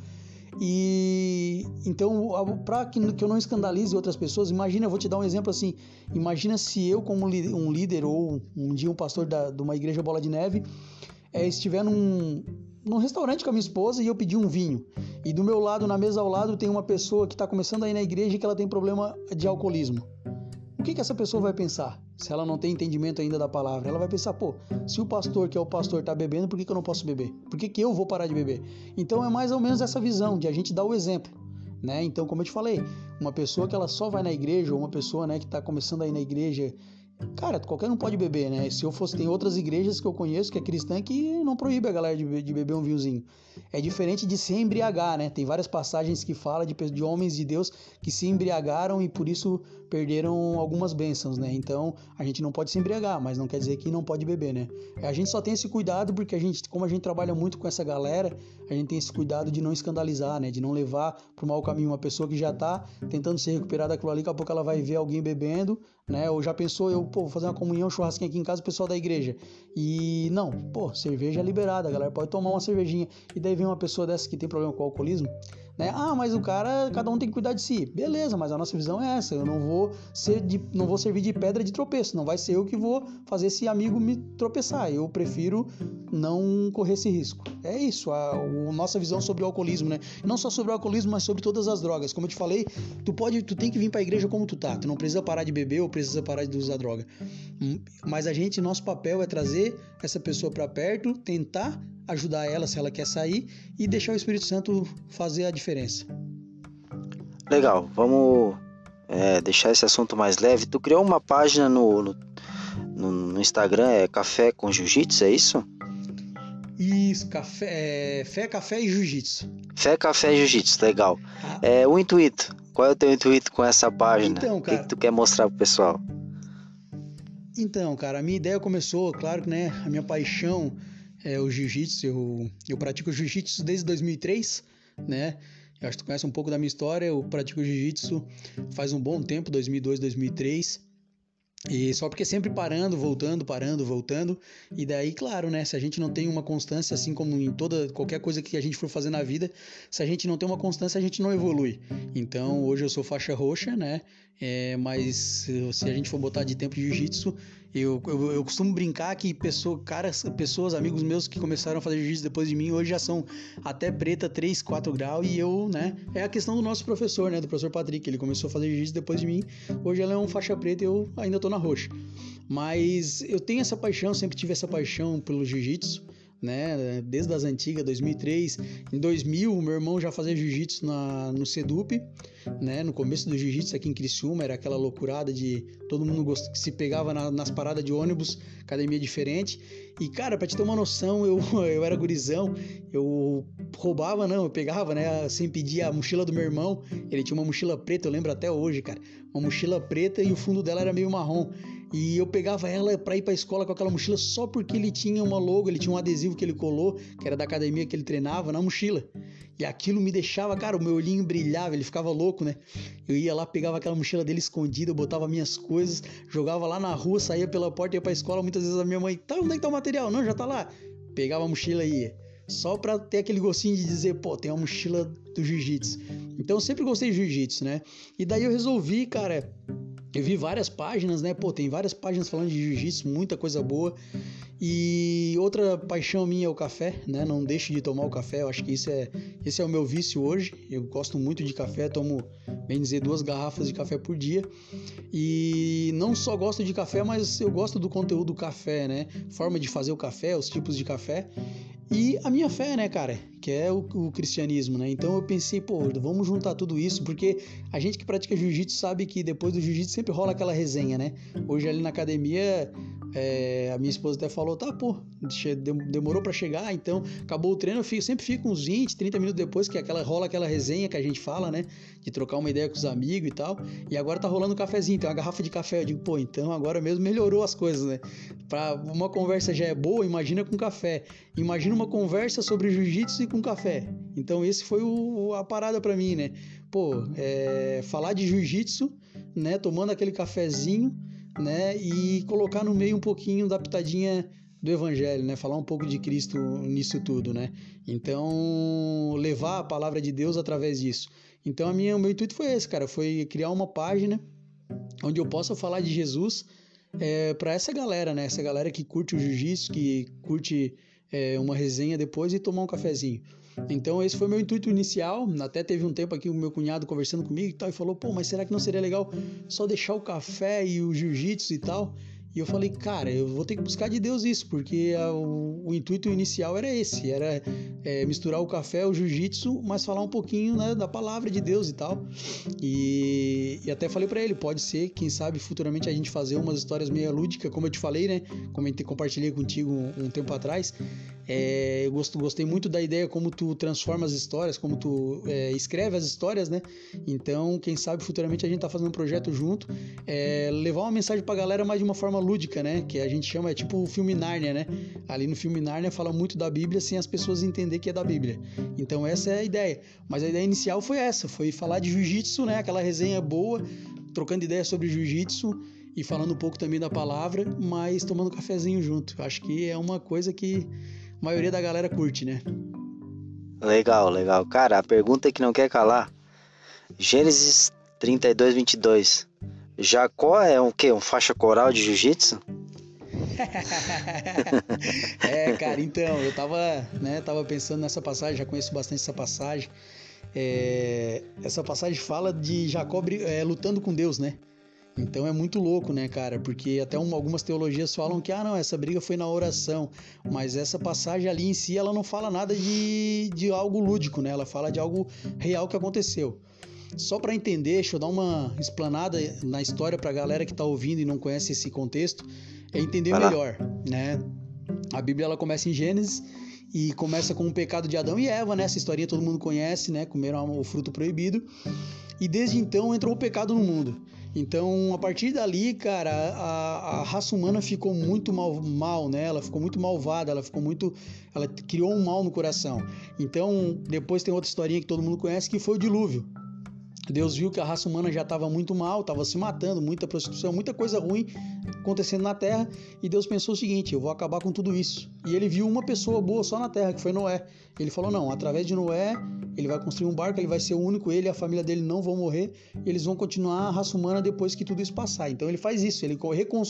E então, para que eu não escandalize outras pessoas, imagina, eu vou te dar um exemplo assim, imagina se eu, como um líder ou um dia um pastor de uma igreja Bola de Neve, estiver num restaurante com a minha esposa e eu pedir um vinho, e do meu lado, na mesa ao lado, tem uma pessoa que está começando a ir na igreja e que ela tem problema de alcoolismo. O que essa pessoa vai pensar? Se ela não tem entendimento ainda da palavra, ela vai pensar, pô, se o pastor, que é o pastor, tá bebendo, por que eu não posso beber? Por que eu vou parar de beber? Então é mais ou menos essa visão de a gente dar o exemplo, né? Então, como eu te falei, uma pessoa que ela só vai na igreja, ou uma pessoa, né, que tá começando a ir na igreja Cara, qualquer um pode beber, né? Se eu fosse, tem outras igrejas que eu conheço que é cristã que não proíbe a galera de beber um vinhozinho. É diferente de se embriagar, né? Tem várias passagens que falam de homens de Deus que se embriagaram e por isso perderam algumas bênçãos, né? Então a gente não pode se embriagar, mas não quer dizer que não pode beber, né? A gente só tem esse cuidado porque como a gente trabalha muito com essa galera, a gente tem esse cuidado de não escandalizar, né? De não levar pro mau caminho uma pessoa que já tá tentando se recuperar daquilo ali, daqui a pouco ela vai ver alguém bebendo, né? Ou já pensou, vou fazer uma comunhão, um churrasquinho aqui em casa, o pessoal da igreja. E não, cerveja é liberada, a galera pode tomar uma cervejinha. E daí vem uma pessoa dessa que tem problema com o alcoolismo, né? Ah, mas cada um tem que cuidar de si. Beleza, mas a nossa visão é essa. Eu não vou servir de pedra de tropeço. Não vai ser eu que vou fazer esse amigo me tropeçar. Eu prefiro não correr esse risco. É isso, a nossa visão sobre o alcoolismo, né? Não só sobre o alcoolismo, mas sobre todas as drogas. Como eu te falei, tu tem que vir pra igreja como tu tá. Tu não precisa parar de beber ou precisa parar de usar droga. Mas nosso papel é trazer essa pessoa pra perto, tentar ajudar ela se ela quer sair e deixar o Espírito Santo fazer a diferença. Legal, vamos deixar esse assunto mais leve. Tu criou uma página no Instagram, Café com Jiu-Jitsu, é isso? Isso, Fé, Café e Jiu-Jitsu. Fé, Café e Jiu-Jitsu, legal. O intuito, qual é o teu intuito com essa página? Então, cara, o que tu quer mostrar pro pessoal? Então, cara, a minha ideia começou, claro que, né, a minha paixão é o jiu-jitsu. Eu pratico jiu-jitsu desde 2003, né? Eu acho que tu conhece um pouco da minha história. Eu pratico jiu-jitsu faz um bom tempo, 2002, 2003. E só porque sempre parando, voltando. E daí, claro, né? Se a gente não tem uma constância, assim como em qualquer coisa que a gente for fazer na vida, se a gente não tem uma constância, a gente não evolui. Então, hoje eu sou faixa roxa, né? Mas se a gente for botar de tempo de jiu-jitsu, eu costumo brincar que pessoas, amigos meus que começaram a fazer jiu-jitsu depois de mim, hoje já são até preta 3, 4 graus, e eu, né? É a questão do nosso professor, né? Do professor Patrick, ele começou a fazer jiu-jitsu depois de mim, hoje ela é um faixa preta e eu ainda tô na roxa. Mas eu tenho essa paixão, sempre tive essa paixão pelo jiu-jitsu, né? Desde as antigas, 2003. Em 2000, meu irmão já fazia jiu-jitsu no Sedup, né? No começo do jiu-jitsu aqui em Criciúma, era aquela loucurada de todo mundo que se pegava nas paradas de ônibus, academia diferente. E, cara, pra te ter uma noção, eu era gurizão, eu pegava, né, sem pedir a mochila do meu irmão. Ele tinha uma mochila preta, eu lembro até hoje, cara, uma mochila preta e o fundo dela era meio marrom. E eu pegava ela pra ir pra escola com aquela mochila só porque ele tinha uma logo, ele tinha um adesivo que ele colou, que era da academia que ele treinava, na mochila. E aquilo me deixava, cara, o meu olhinho brilhava, ele ficava louco, né? Eu ia lá, pegava aquela mochila dele escondida, eu botava minhas coisas, jogava lá na rua, saía pela porta, ia pra escola. Muitas vezes a minha mãe, onde é que tá o material? Não, já tá lá. Pegava a mochila e ia. Só pra ter aquele gostinho de dizer, pô, tem uma mochila do jiu-jitsu. Então eu sempre gostei de jiu-jitsu, né? E daí eu resolvi, cara, eu vi várias páginas, né? Pô, tem várias páginas falando de jiu-jitsu, muita coisa boa. E outra paixão minha é o café, né? Não deixo de tomar o café, eu acho que esse é o meu vício hoje. Eu gosto muito de café, tomo, bem dizer, 2 garrafas de café por dia. E não só gosto de café, mas eu gosto do conteúdo do café, né? Forma de fazer o café, os tipos de café. E a minha fé, né, cara, que é o cristianismo, né? Então eu pensei, pô, vamos juntar tudo isso, porque a gente que pratica jiu-jitsu sabe que depois do jiu-jitsu sempre rola aquela resenha, né? Hoje ali na academia, a minha esposa até falou, tá, pô, demorou pra chegar, então acabou o treino, eu sempre fico uns 20, 30 minutos depois, que rola aquela resenha que a gente fala, né? De trocar uma ideia com os amigos e tal. E agora tá rolando um cafezinho, tem uma garrafa de café. Eu digo, pô, então agora mesmo melhorou as coisas, né? Pra uma conversa já é boa, imagina com café. Imagina uma conversa sobre jiu-jitsu e com café. Então esse foi a parada pra mim, né? Pô, falar de jiu-jitsu, né? Tomando aquele cafezinho, né? E colocar no meio um pouquinho da pitadinha do evangelho, né? Falar um pouco de Cristo nisso tudo, né? Então, levar a palavra de Deus através disso. Então, o meu intuito foi esse, cara. Foi criar uma página onde eu possa falar de Jesus para essa galera, né? Essa galera que curte o jiu-jitsu, que curte uma resenha depois e tomar um cafezinho. Então esse foi meu intuito inicial. Até teve um tempo aqui o meu cunhado conversando comigo e tal, e falou, pô, mas será que não seria legal só deixar o café e o jiu-jitsu e tal? E eu falei, cara, eu vou ter que buscar de Deus isso, porque o intuito inicial era esse, era misturar o café, o jiu-jitsu, mas falar um pouquinho, né, da palavra de Deus e tal. E até falei pra ele, pode ser, quem sabe futuramente a gente fazer umas histórias meio lúdicas, como eu te falei, né, compartilhei contigo um tempo atrás. Eu gostei muito da ideia como tu transforma as histórias, como tu escreve as histórias, né? Então, quem sabe futuramente a gente tá fazendo um projeto junto, levar uma mensagem pra galera mais de uma forma lúdica, né? Que a gente chama, tipo o filme Nárnia, né? Ali no filme Nárnia fala muito da Bíblia sem as pessoas entender que é da Bíblia. Então essa é a ideia. Mas a ideia inicial foi essa, foi falar de jiu-jitsu, né? Aquela resenha boa, trocando ideias sobre jiu-jitsu e falando um pouco também da palavra, mas tomando um cafezinho junto. Acho que é uma coisa que a maioria da galera curte, né? Legal, legal. Cara, a pergunta que não quer calar. Gênesis 32:22. Jacó é o quê? Um faixa coral de jiu-jitsu? Cara, então, eu tava pensando nessa passagem, já conheço bastante essa passagem. Essa passagem fala de Jacó lutando com Deus, né? Então é muito louco, né, cara? Porque até algumas teologias falam que, não, essa briga foi na oração. Mas essa passagem ali em si, ela não fala nada de algo lúdico, né? Ela fala de algo real que aconteceu. Só para entender, deixa eu dar uma explanada na história pra galera que tá ouvindo e não conhece esse contexto, entender melhor, né? A Bíblia, ela começa em Gênesis e começa com o pecado de Adão e Eva, né? Essa historinha todo mundo conhece, né? Comeram o fruto proibido. E desde então entrou o pecado no mundo. Então, a partir dali, cara, a raça humana ficou muito mal, né? Ela ficou muito malvada, ela criou um mal no coração. Então, depois tem outra historinha que todo mundo conhece, que foi o dilúvio. Deus viu que a raça humana já estava muito mal, estava se matando, muita prostituição, muita coisa ruim acontecendo na terra, e Deus pensou o seguinte, eu vou acabar com tudo isso. E ele viu uma pessoa boa só na terra, que foi Noé. Ele falou, não, através de Noé, ele vai construir um barco, ele vai ser o único, ele e a família dele não vão morrer, e eles vão continuar a raça humana depois que tudo isso passar. Então ele faz isso, ele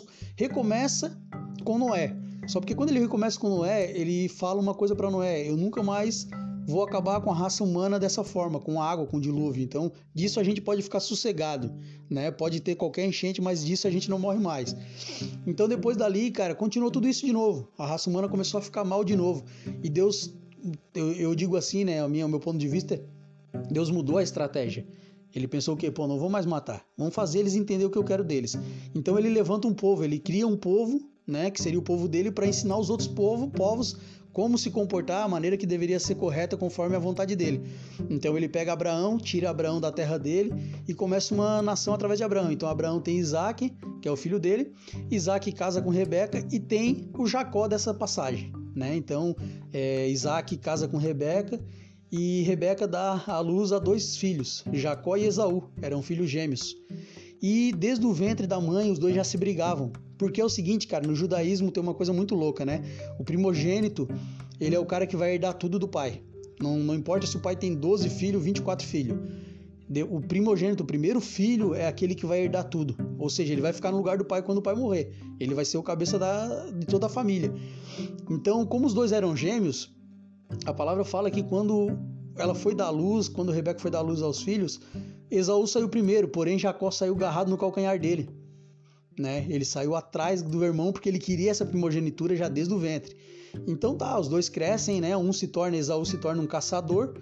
recomeça com Noé. Só porque quando ele recomeça com Noé, ele fala uma coisa para Noé, eu nunca mais vou acabar com a raça humana dessa forma, com água, com dilúvio. Então, disso a gente pode ficar sossegado, né? Pode ter qualquer enchente, mas disso a gente não morre mais. Então, depois dali, cara, continuou tudo isso de novo. A raça humana começou a ficar mal de novo. E Deus, eu digo assim, né? O meu ponto de vista, Deus mudou a estratégia. Ele pensou o quê? Não vou mais matar. Vamos fazer eles entender o que eu quero deles. Então, ele levanta um povo, ele cria um povo, né? Que seria o povo dele, para ensinar os outros povos como se comportar, a maneira que deveria ser correta conforme a vontade dele. Então ele pega Abraão, tira Abraão da terra dele e começa uma nação através de Abraão. Então Abraão tem Isaac, que é o filho dele, Isaac casa com Rebeca e tem o Jacó dessa passagem, né? Então Isaac casa com Rebeca e Rebeca dá à luz a 2 filhos, Jacó e Esaú, eram filhos gêmeos. E desde o ventre da mãe os dois já se brigavam. Porque é o seguinte, cara, no judaísmo tem uma coisa muito louca, né? O primogênito, ele é o cara que vai herdar tudo do pai. Não importa se o pai tem 12 filhos, 24 filhos. O primogênito, o primeiro filho, é aquele que vai herdar tudo. Ou seja, ele vai ficar no lugar do pai quando o pai morrer. Ele vai ser o cabeça de toda a família. Então, como os dois eram gêmeos, a palavra fala que quando ela foi dar luz, quando Rebeca foi dar luz aos filhos, Esaú saiu primeiro, porém Jacó saiu agarrado no calcanhar dele. Né? Ele saiu atrás do irmão porque ele queria essa primogenitura já desde o ventre. Então os dois crescem, né? Esaú se torna um caçador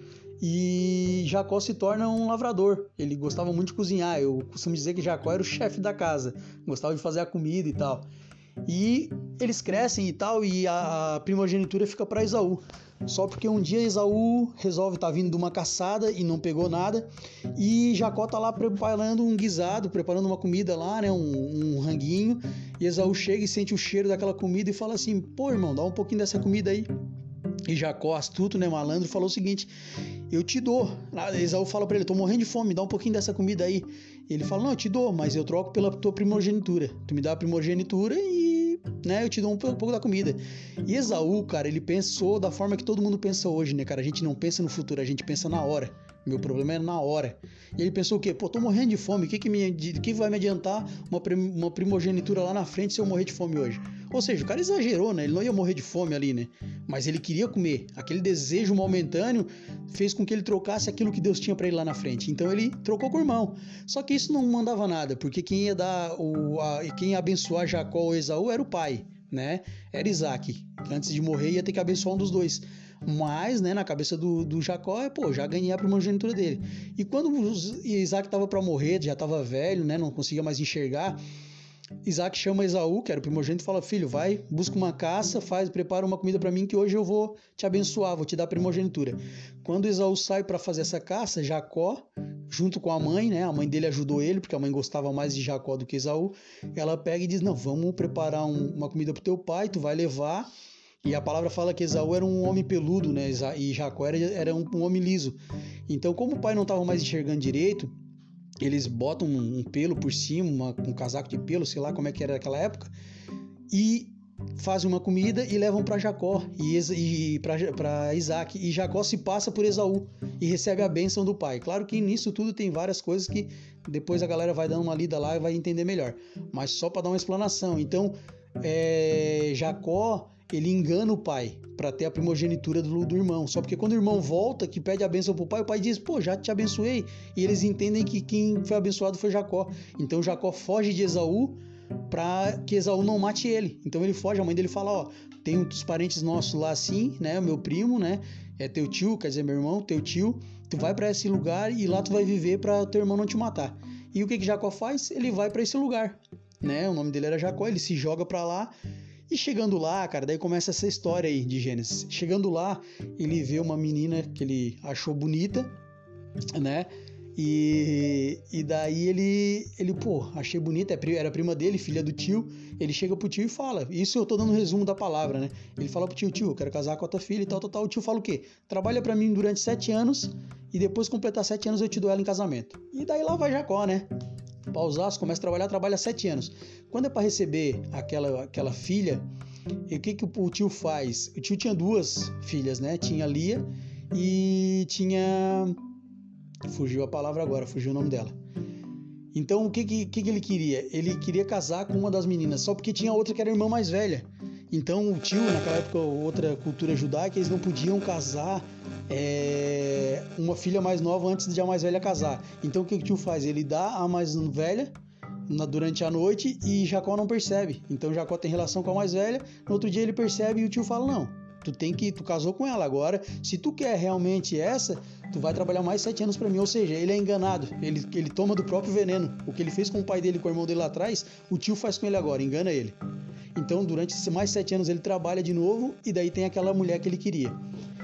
e Jacó se torna um lavrador. Ele gostava muito de cozinhar, eu costumo dizer que Jacó era o chefe da casa, gostava de fazer a comida e tal. E eles crescem e tal, e a primogenitura fica para Esaú. Só porque um dia Esaú resolve estar vindo de uma caçada e não pegou nada, e Jacó tá lá preparando um guisado, preparando uma comida lá, né, um ranguinho, e Esaú chega e sente o cheiro daquela comida e fala assim, pô irmão, dá um pouquinho dessa comida aí. E Jacó, astuto, né, malandro, falou o seguinte, eu te dou. Esaú fala pra ele, tô morrendo de fome, dá um pouquinho dessa comida aí. Ele fala, não, eu te dou, mas eu troco pela tua primogenitura. Tu me dá a primogenitura e, né, eu te dou um pouco da comida. E Esaú, cara, ele pensou da forma que todo mundo pensa hoje, né, cara? A gente não pensa no futuro, a gente pensa na hora. Meu problema é na hora. E ele pensou o quê? Pô, tô morrendo de fome, o que vai me adiantar uma primogenitura lá na frente se eu morrer de fome hoje? Ou seja, o cara exagerou, né? Ele não ia morrer de fome ali, né? Mas ele queria comer. Aquele desejo momentâneo fez com que ele trocasse aquilo que Deus tinha para ele lá na frente. Então ele trocou com o irmão. Só que isso não mandava nada, porque quem ia abençoar Jacó ou Esaú era o pai, né? Era Isaac, que antes de morrer ia ter que abençoar um dos dois. Mas, né, na cabeça do Jacó, já ganhei a primogenitura dele. E quando Isaac estava para morrer, já estava velho, né, não conseguia mais enxergar, Isaac chama Esaú, que era o primogênito, e fala: filho, vai, busca uma caça, prepara uma comida para mim que hoje eu vou te abençoar, vou te dar a primogenitura. Quando Esaú sai para fazer essa caça, Jacó, junto com a mãe, né, a mãe dele ajudou ele, porque a mãe gostava mais de Jacó do que Esaú, ela pega e diz: não, vamos preparar uma comida pro teu pai, tu vai levar. E a palavra fala que Esaú era um homem peludo, né? E Jacó era um homem liso. Então, como o pai não estava mais enxergando direito, eles botam um pelo por cima, um casaco de pelo, sei lá como é que era naquela época, e fazem uma comida e levam para Jacó e para Isaac. E Jacó se passa por Esaú e recebe a bênção do pai. Claro que nisso tudo tem várias coisas que depois a galera vai dando uma lida lá e vai entender melhor. Mas só para dar uma explanação. Então, Jacó, ele engana o pai para ter a primogenitura do irmão. Só porque quando o irmão volta, que pede a bênção pro pai, o pai diz: pô, já te abençoei. E eles entendem que quem foi abençoado foi Jacó. Então Jacó foge de Esaú para que Esaú não mate ele. Então ele foge, a mãe dele fala: ó, tem uns parentes nossos lá assim, né, meu primo, né, é teu tio, quer dizer, meu irmão, teu tio, tu vai para esse lugar e lá tu vai viver para teu irmão não te matar. E o que Jacó faz? Ele vai para esse lugar, né, o nome dele era Jacó, ele se joga para lá. E chegando lá, cara, daí começa essa história aí de Gênesis. Chegando lá, ele vê uma menina que ele achou bonita, né? E daí ele, pô, achei bonita, era prima dele, filha do tio. Ele chega pro tio e fala, isso eu tô dando um resumo da palavra, né? Ele fala pro tio: eu quero casar com a tua filha e tal. O tio fala o quê? Trabalha pra mim durante 7 anos e depois que completar 7 anos eu te dou ela em casamento. E daí lá vai Jacó, né? Pausaço, começa a trabalhar, trabalha 7 anos. Quando é para receber aquela filha, e o que o tio faz? O tio tinha 2 filhas, né? Tinha Lia e tinha... Fugiu a palavra agora, fugiu o nome dela. Então o que ele queria? Ele queria casar com uma das meninas, só porque tinha outra que era a irmã mais velha. Então o tio, naquela época, outra cultura judaica, eles não podiam casar uma filha mais nova antes de a mais velha casar. Então o que o tio faz? Ele dá a mais velha durante a noite e Jacó não percebe. Então Jacó tem relação com a mais velha, no outro dia ele percebe e o tio fala: não, tu casou com ela, agora se tu quer realmente essa, tu vai trabalhar mais 7 anos para mim. Ou seja, ele é enganado, ele toma do próprio veneno. O que ele fez com o pai dele, com o irmão dele lá atrás, o tio faz com ele agora, engana ele. Então durante mais 7 anos ele trabalha de novo e daí tem aquela mulher que ele queria.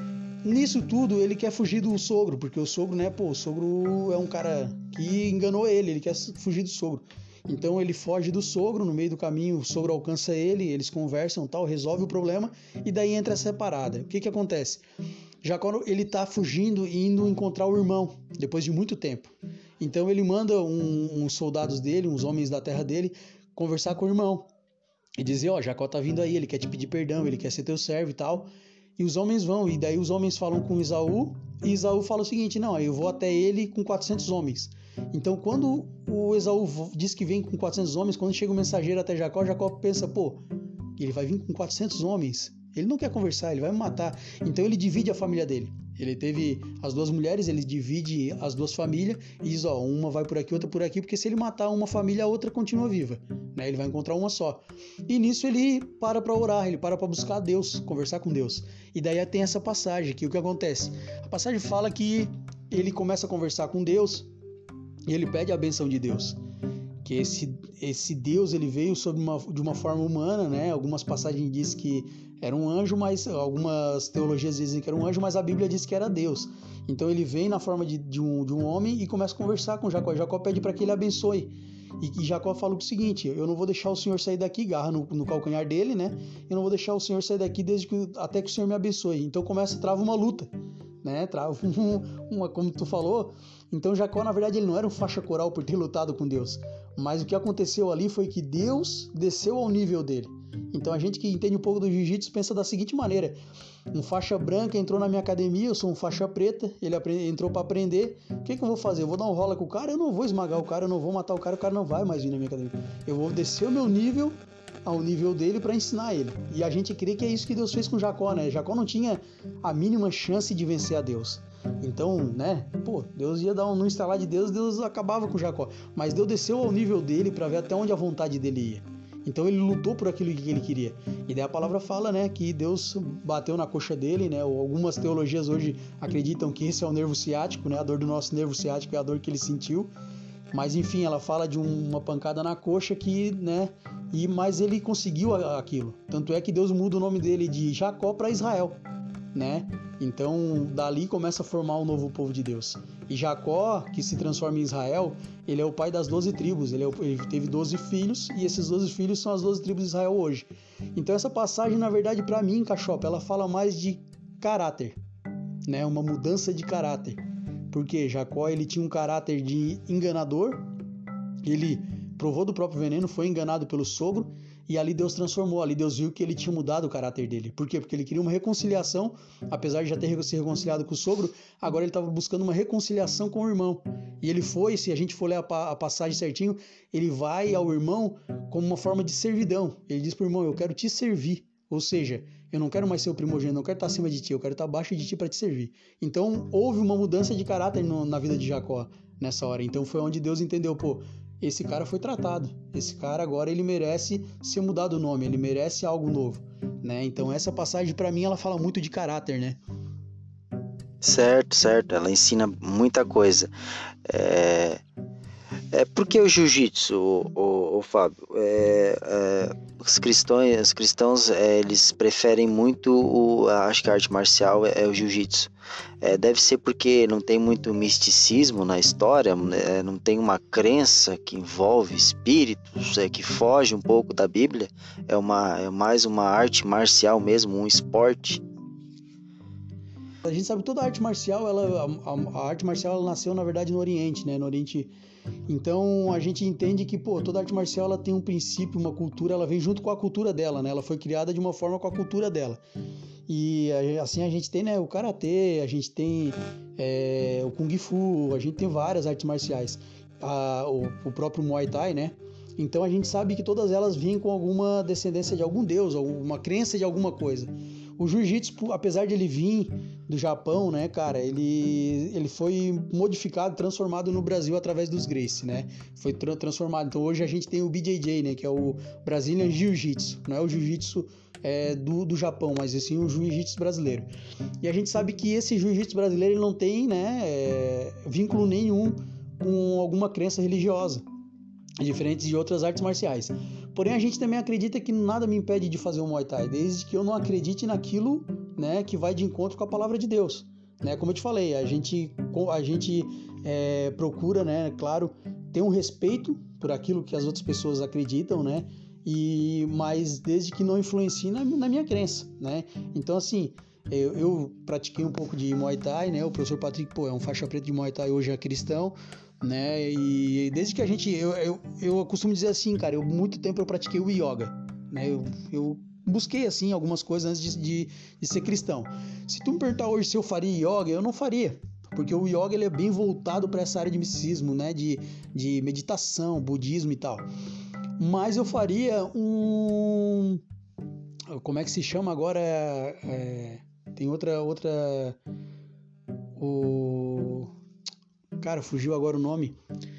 Nisso tudo ele quer fugir do sogro, porque o sogro, né, o sogro é um cara que enganou ele quer fugir do sogro. Então ele foge do sogro, no meio do caminho o sogro alcança ele, eles conversam, tal, resolve o problema e daí entra essa parada. O que acontece? Jacó, ele tá fugindo e indo encontrar o irmão, depois de muito tempo. Então ele manda uns soldados dele, uns homens da terra dele, conversar com o irmão e dizer: ó, Jacó tá vindo aí, ele quer te pedir perdão, ele quer ser teu servo e tal. E os homens vão, e daí os homens falam com Esaú, e Esaú fala o seguinte: não, eu vou até ele com 400 homens. Então quando o Esaú diz que vem com 400 homens, quando chega o mensageiro até Jacó, Jacó pensa: pô, ele vai vir com 400 homens, ele não quer conversar, ele vai me matar. Então ele divide a família dele. Ele teve as 2 mulheres, ele divide as 2 famílias e diz: ó, uma vai por aqui, outra por aqui, porque se ele matar uma família, a outra continua viva, né? Ele vai encontrar uma só. E nisso ele para orar, ele para buscar Deus, conversar com Deus. E daí tem essa passagem, que o que acontece? A passagem fala que ele começa a conversar com Deus e ele pede a benção de Deus. Que esse Deus, ele veio de uma forma humana, né? Algumas passagens dizem que era um anjo, mas algumas teologias dizem que era um anjo, mas a Bíblia diz que era Deus. Então ele vem na forma de um homem e começa a conversar com Jacó. Jacó pede para que ele abençoe. E Jacó fala o seguinte: eu não vou deixar o Senhor sair daqui, garra no calcanhar dele, né? Eu não vou deixar o Senhor sair daqui até que o Senhor me abençoe. Então trava uma luta, né? Trava como tu falou. Então Jacó, na verdade, ele não era um faixa coral por ter lutado com Deus, mas o que aconteceu ali foi que Deus desceu ao nível dele. Então a gente que entende um pouco do jiu-jitsu pensa da seguinte maneira: um faixa branca entrou na minha academia, eu sou um faixa preta, ele entrou para aprender, o que eu vou fazer? Eu vou dar um rola com o cara? Eu não vou esmagar o cara, eu não vou matar o cara não vai mais vir na minha academia. Eu vou descer o meu nível ao nível dele para ensinar ele. E a gente crê que é isso que Deus fez com Jacó, né? Jacó não tinha a mínima chance de vencer a Deus. Então, né? Deus ia dar um instalar de Deus acabava com Jacó. Mas Deus desceu ao nível dele para ver até onde a vontade dele ia. Então ele lutou por aquilo que ele queria. E daí a palavra fala, né, que Deus bateu na coxa dele, né? Algumas teologias hoje acreditam que esse é o nervo ciático, né? A dor do nosso nervo ciático é a dor que ele sentiu. Mas enfim, ela fala de uma pancada na coxa que, né? Mas ele conseguiu aquilo. Tanto é que Deus muda o nome dele de Jacó para Israel, né? Então dali começa a formar um novo povo de Deus. E Jacó, que se transforma em Israel, ele é o pai das 12 tribos. Ele teve 12 filhos e esses 12 filhos são as 12 tribos de Israel hoje. Então essa passagem, na verdade, para mim, Cachopa, ela fala mais de caráter, né? Uma mudança de caráter. Porque Jacó, ele tinha um caráter de enganador, ele provou do próprio veneno, foi enganado pelo sogro, e ali Deus transformou, ali Deus viu que ele tinha mudado o caráter dele. Por quê? Porque ele queria uma reconciliação, apesar de já ter se reconciliado com o sogro, agora ele estava buscando uma reconciliação com o irmão. E ele foi, se a gente for ler a passagem certinho, ele vai ao irmão como uma forma de servidão. Ele diz para o irmão: eu quero te servir. Ou seja, eu não quero mais ser o primogênito, não quero estar acima de ti, eu quero estar abaixo de ti para te servir. Então houve uma mudança de caráter na vida de Jacó nessa hora. Então foi onde Deus entendeu, esse cara foi tratado, esse cara agora ele merece ser mudado o nome, ele merece algo novo, né? Então essa passagem para mim ela fala muito de caráter, né? Certo, ela ensina muita coisa. Por que o jiu-jitsu, o Fábio? Os cristãos eles preferem muito, acho que a arte marcial é o jiu-jitsu. Deve ser porque não tem muito misticismo na história, não tem uma crença que envolve espíritos, que foge um pouco da Bíblia. É mais uma arte marcial mesmo, um esporte. A gente sabe que toda a arte marcial, a arte marcial ela nasceu na verdade no Oriente, né? No Oriente. Então a gente entende que toda arte marcial ela tem um princípio, uma cultura, ela vem junto com a cultura dela, né? Ela foi criada de uma forma com a cultura dela. E assim a gente tem, né, o karatê, a gente tem o kung fu, a gente tem várias artes marciais, o próprio Muay Thai, né? Então a gente sabe que todas elas vêm com alguma descendência de algum deus, alguma crença de alguma coisa. O jiu-jitsu, apesar de ele vir do Japão, né, cara, ele foi modificado, transformado no Brasil através dos Gracie, né? Foi transformado. Então hoje a gente tem o BJJ, né, que é o Brazilian Jiu-Jitsu. Não é o jiu-jitsu do Japão, mas sim o jiu-jitsu brasileiro. E a gente sabe que esse jiu-jitsu brasileiro ele não tem, né, vínculo nenhum com alguma crença religiosa, diferentes de outras artes marciais. Porém, a gente também acredita que nada me impede de fazer um Muay Thai, desde que eu não acredite naquilo, né, que vai de encontro com a palavra de Deus. Né? Como eu te falei, a gente procura, né, claro, ter um respeito por aquilo que as outras pessoas acreditam, né? Mas desde que não influencie na minha crença, né? Então, assim, eu pratiquei um pouco de Muay Thai, né? O professor Patrick, é um faixa preta de Muay Thai, hoje é cristão, né? E desde que eu costumo dizer assim, cara, muito tempo eu pratiquei o yoga, né? Eu busquei, assim, algumas coisas antes de ser cristão. Se tu me perguntar hoje se eu faria yoga, eu não faria, porque o yoga ele é bem voltado para essa área de misticismo, né? De meditação, budismo e tal. Mas eu faria como é que se chama agora? Tem outra... Cara, fugiu agora o nome.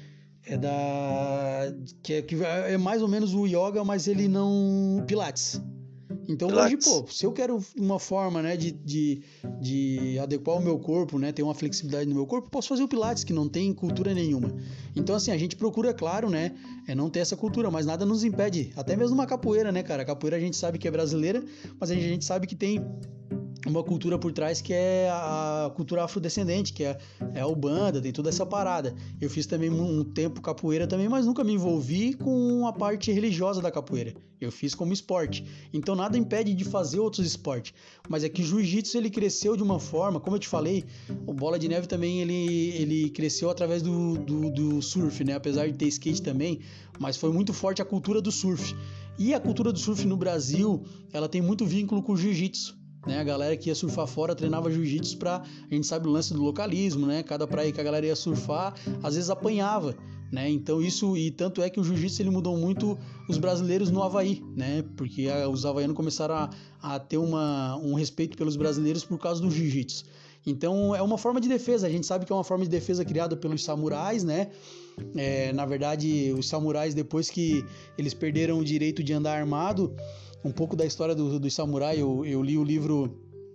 Que é mais ou menos o yoga, mas ele não... Pilates. Então Pilates. Hoje, se eu quero uma forma, né, de adequar o meu corpo, né, ter uma flexibilidade no meu corpo, posso fazer o Pilates, que não tem cultura nenhuma. Então, assim, a gente procura, claro, né, não ter essa cultura, mas nada nos impede. Até mesmo uma capoeira, né, cara? A capoeira a gente sabe que é brasileira, mas a gente sabe que tem uma cultura por trás que é a cultura afrodescendente, que é a Ubanda, tem toda essa parada. Eu fiz também um tempo capoeira também, mas nunca me envolvi com a parte religiosa da capoeira. Eu fiz como esporte. Então nada impede de fazer outros esportes. Mas é que o jiu-jitsu ele cresceu de uma forma, como eu te falei, o Bola de Neve também ele cresceu através do surf, né? Apesar de ter skate também, mas foi muito forte a cultura do surf. E a cultura do surf no Brasil, ela tem muito vínculo com o jiu-jitsu, né? A galera que ia surfar fora treinava jiu-jitsu a gente sabe o lance do localismo, né? Cada praia que a galera ia surfar, às vezes apanhava, né? Então isso, e tanto é que o jiu-jitsu ele mudou muito os brasileiros no Havaí, né? Porque os havaianos começaram a ter um respeito pelos brasileiros por causa do jiu-jitsu. Então é uma forma de defesa, a gente sabe que é uma forma de defesa criada pelos samurais, né? Na verdade, os samurais, depois que eles perderam o direito de andar armado, um pouco da história dos samurais, eu li o livro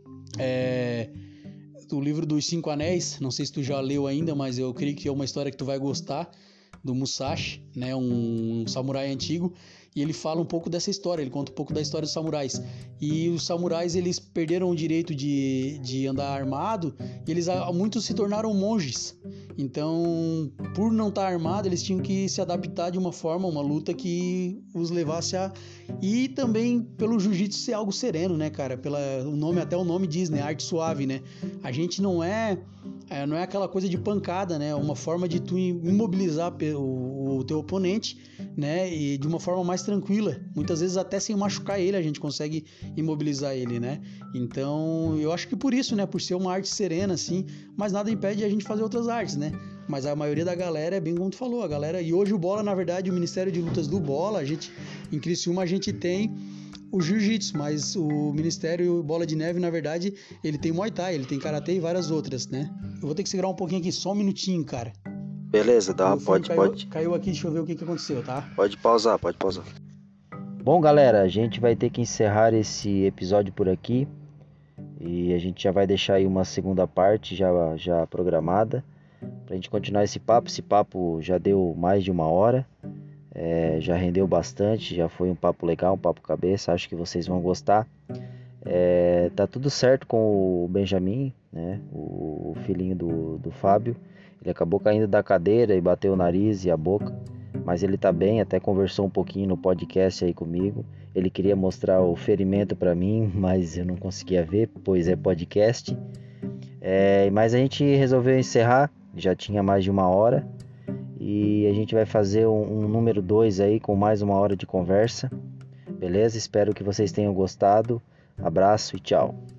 dos Cinco Anéis, não sei se tu já leu ainda, mas eu creio que é uma história que tu vai gostar, do Musashi, né, um samurai antigo, e ele fala um pouco dessa história, ele conta um pouco da história dos samurais. E os samurais, eles perderam o direito de andar armado, e muitos se tornaram monges. Então, por não estar armado, eles tinham que se adaptar de uma forma, uma luta que os levasse a... E também pelo jiu-jitsu ser algo sereno, né, cara? Até o nome diz, né? Arte suave, né? A gente não é aquela coisa de pancada, né? Uma forma de tu imobilizar o teu oponente, né? E de uma forma mais tranquila. Muitas vezes até sem machucar ele, a gente consegue imobilizar ele, né? Então, eu acho que por isso, né? Por ser uma arte serena, assim, mas nada impede a gente fazer outras artes, né? Mas a maioria da galera é bem como tu falou, a galera... E hoje o Bola, na verdade, o Ministério de Lutas do Bola, em Criciúma a gente tem o jiu-jitsu, mas o Ministério Bola de Neve, na verdade, ele tem Muay Thai, ele tem Karatê e várias outras, né? Eu vou ter que segurar um pouquinho aqui, só um minutinho, cara. Beleza, pode. Caiu aqui, deixa eu ver o que aconteceu, tá? Pode pausar. Bom, galera, a gente vai ter que encerrar esse episódio por aqui. E a gente já vai deixar aí uma segunda parte já programada pra gente continuar esse papo. Esse papo já deu mais de 1 hora. Já rendeu bastante, já foi um papo legal, um papo cabeça, acho que vocês vão gostar. Tá tudo certo com o Benjamin, né? O filhinho do Fábio. Ele acabou caindo da cadeira e bateu o nariz e a boca, mas ele tá bem, até conversou um pouquinho no podcast aí comigo. Ele queria mostrar o ferimento para mim, mas eu não conseguia ver, pois é podcast. Mas a gente resolveu encerrar, já tinha mais de 1 hora. E a gente vai fazer um número 2 aí com mais 1 hora de conversa. Beleza? Espero que vocês tenham gostado. Abraço e tchau.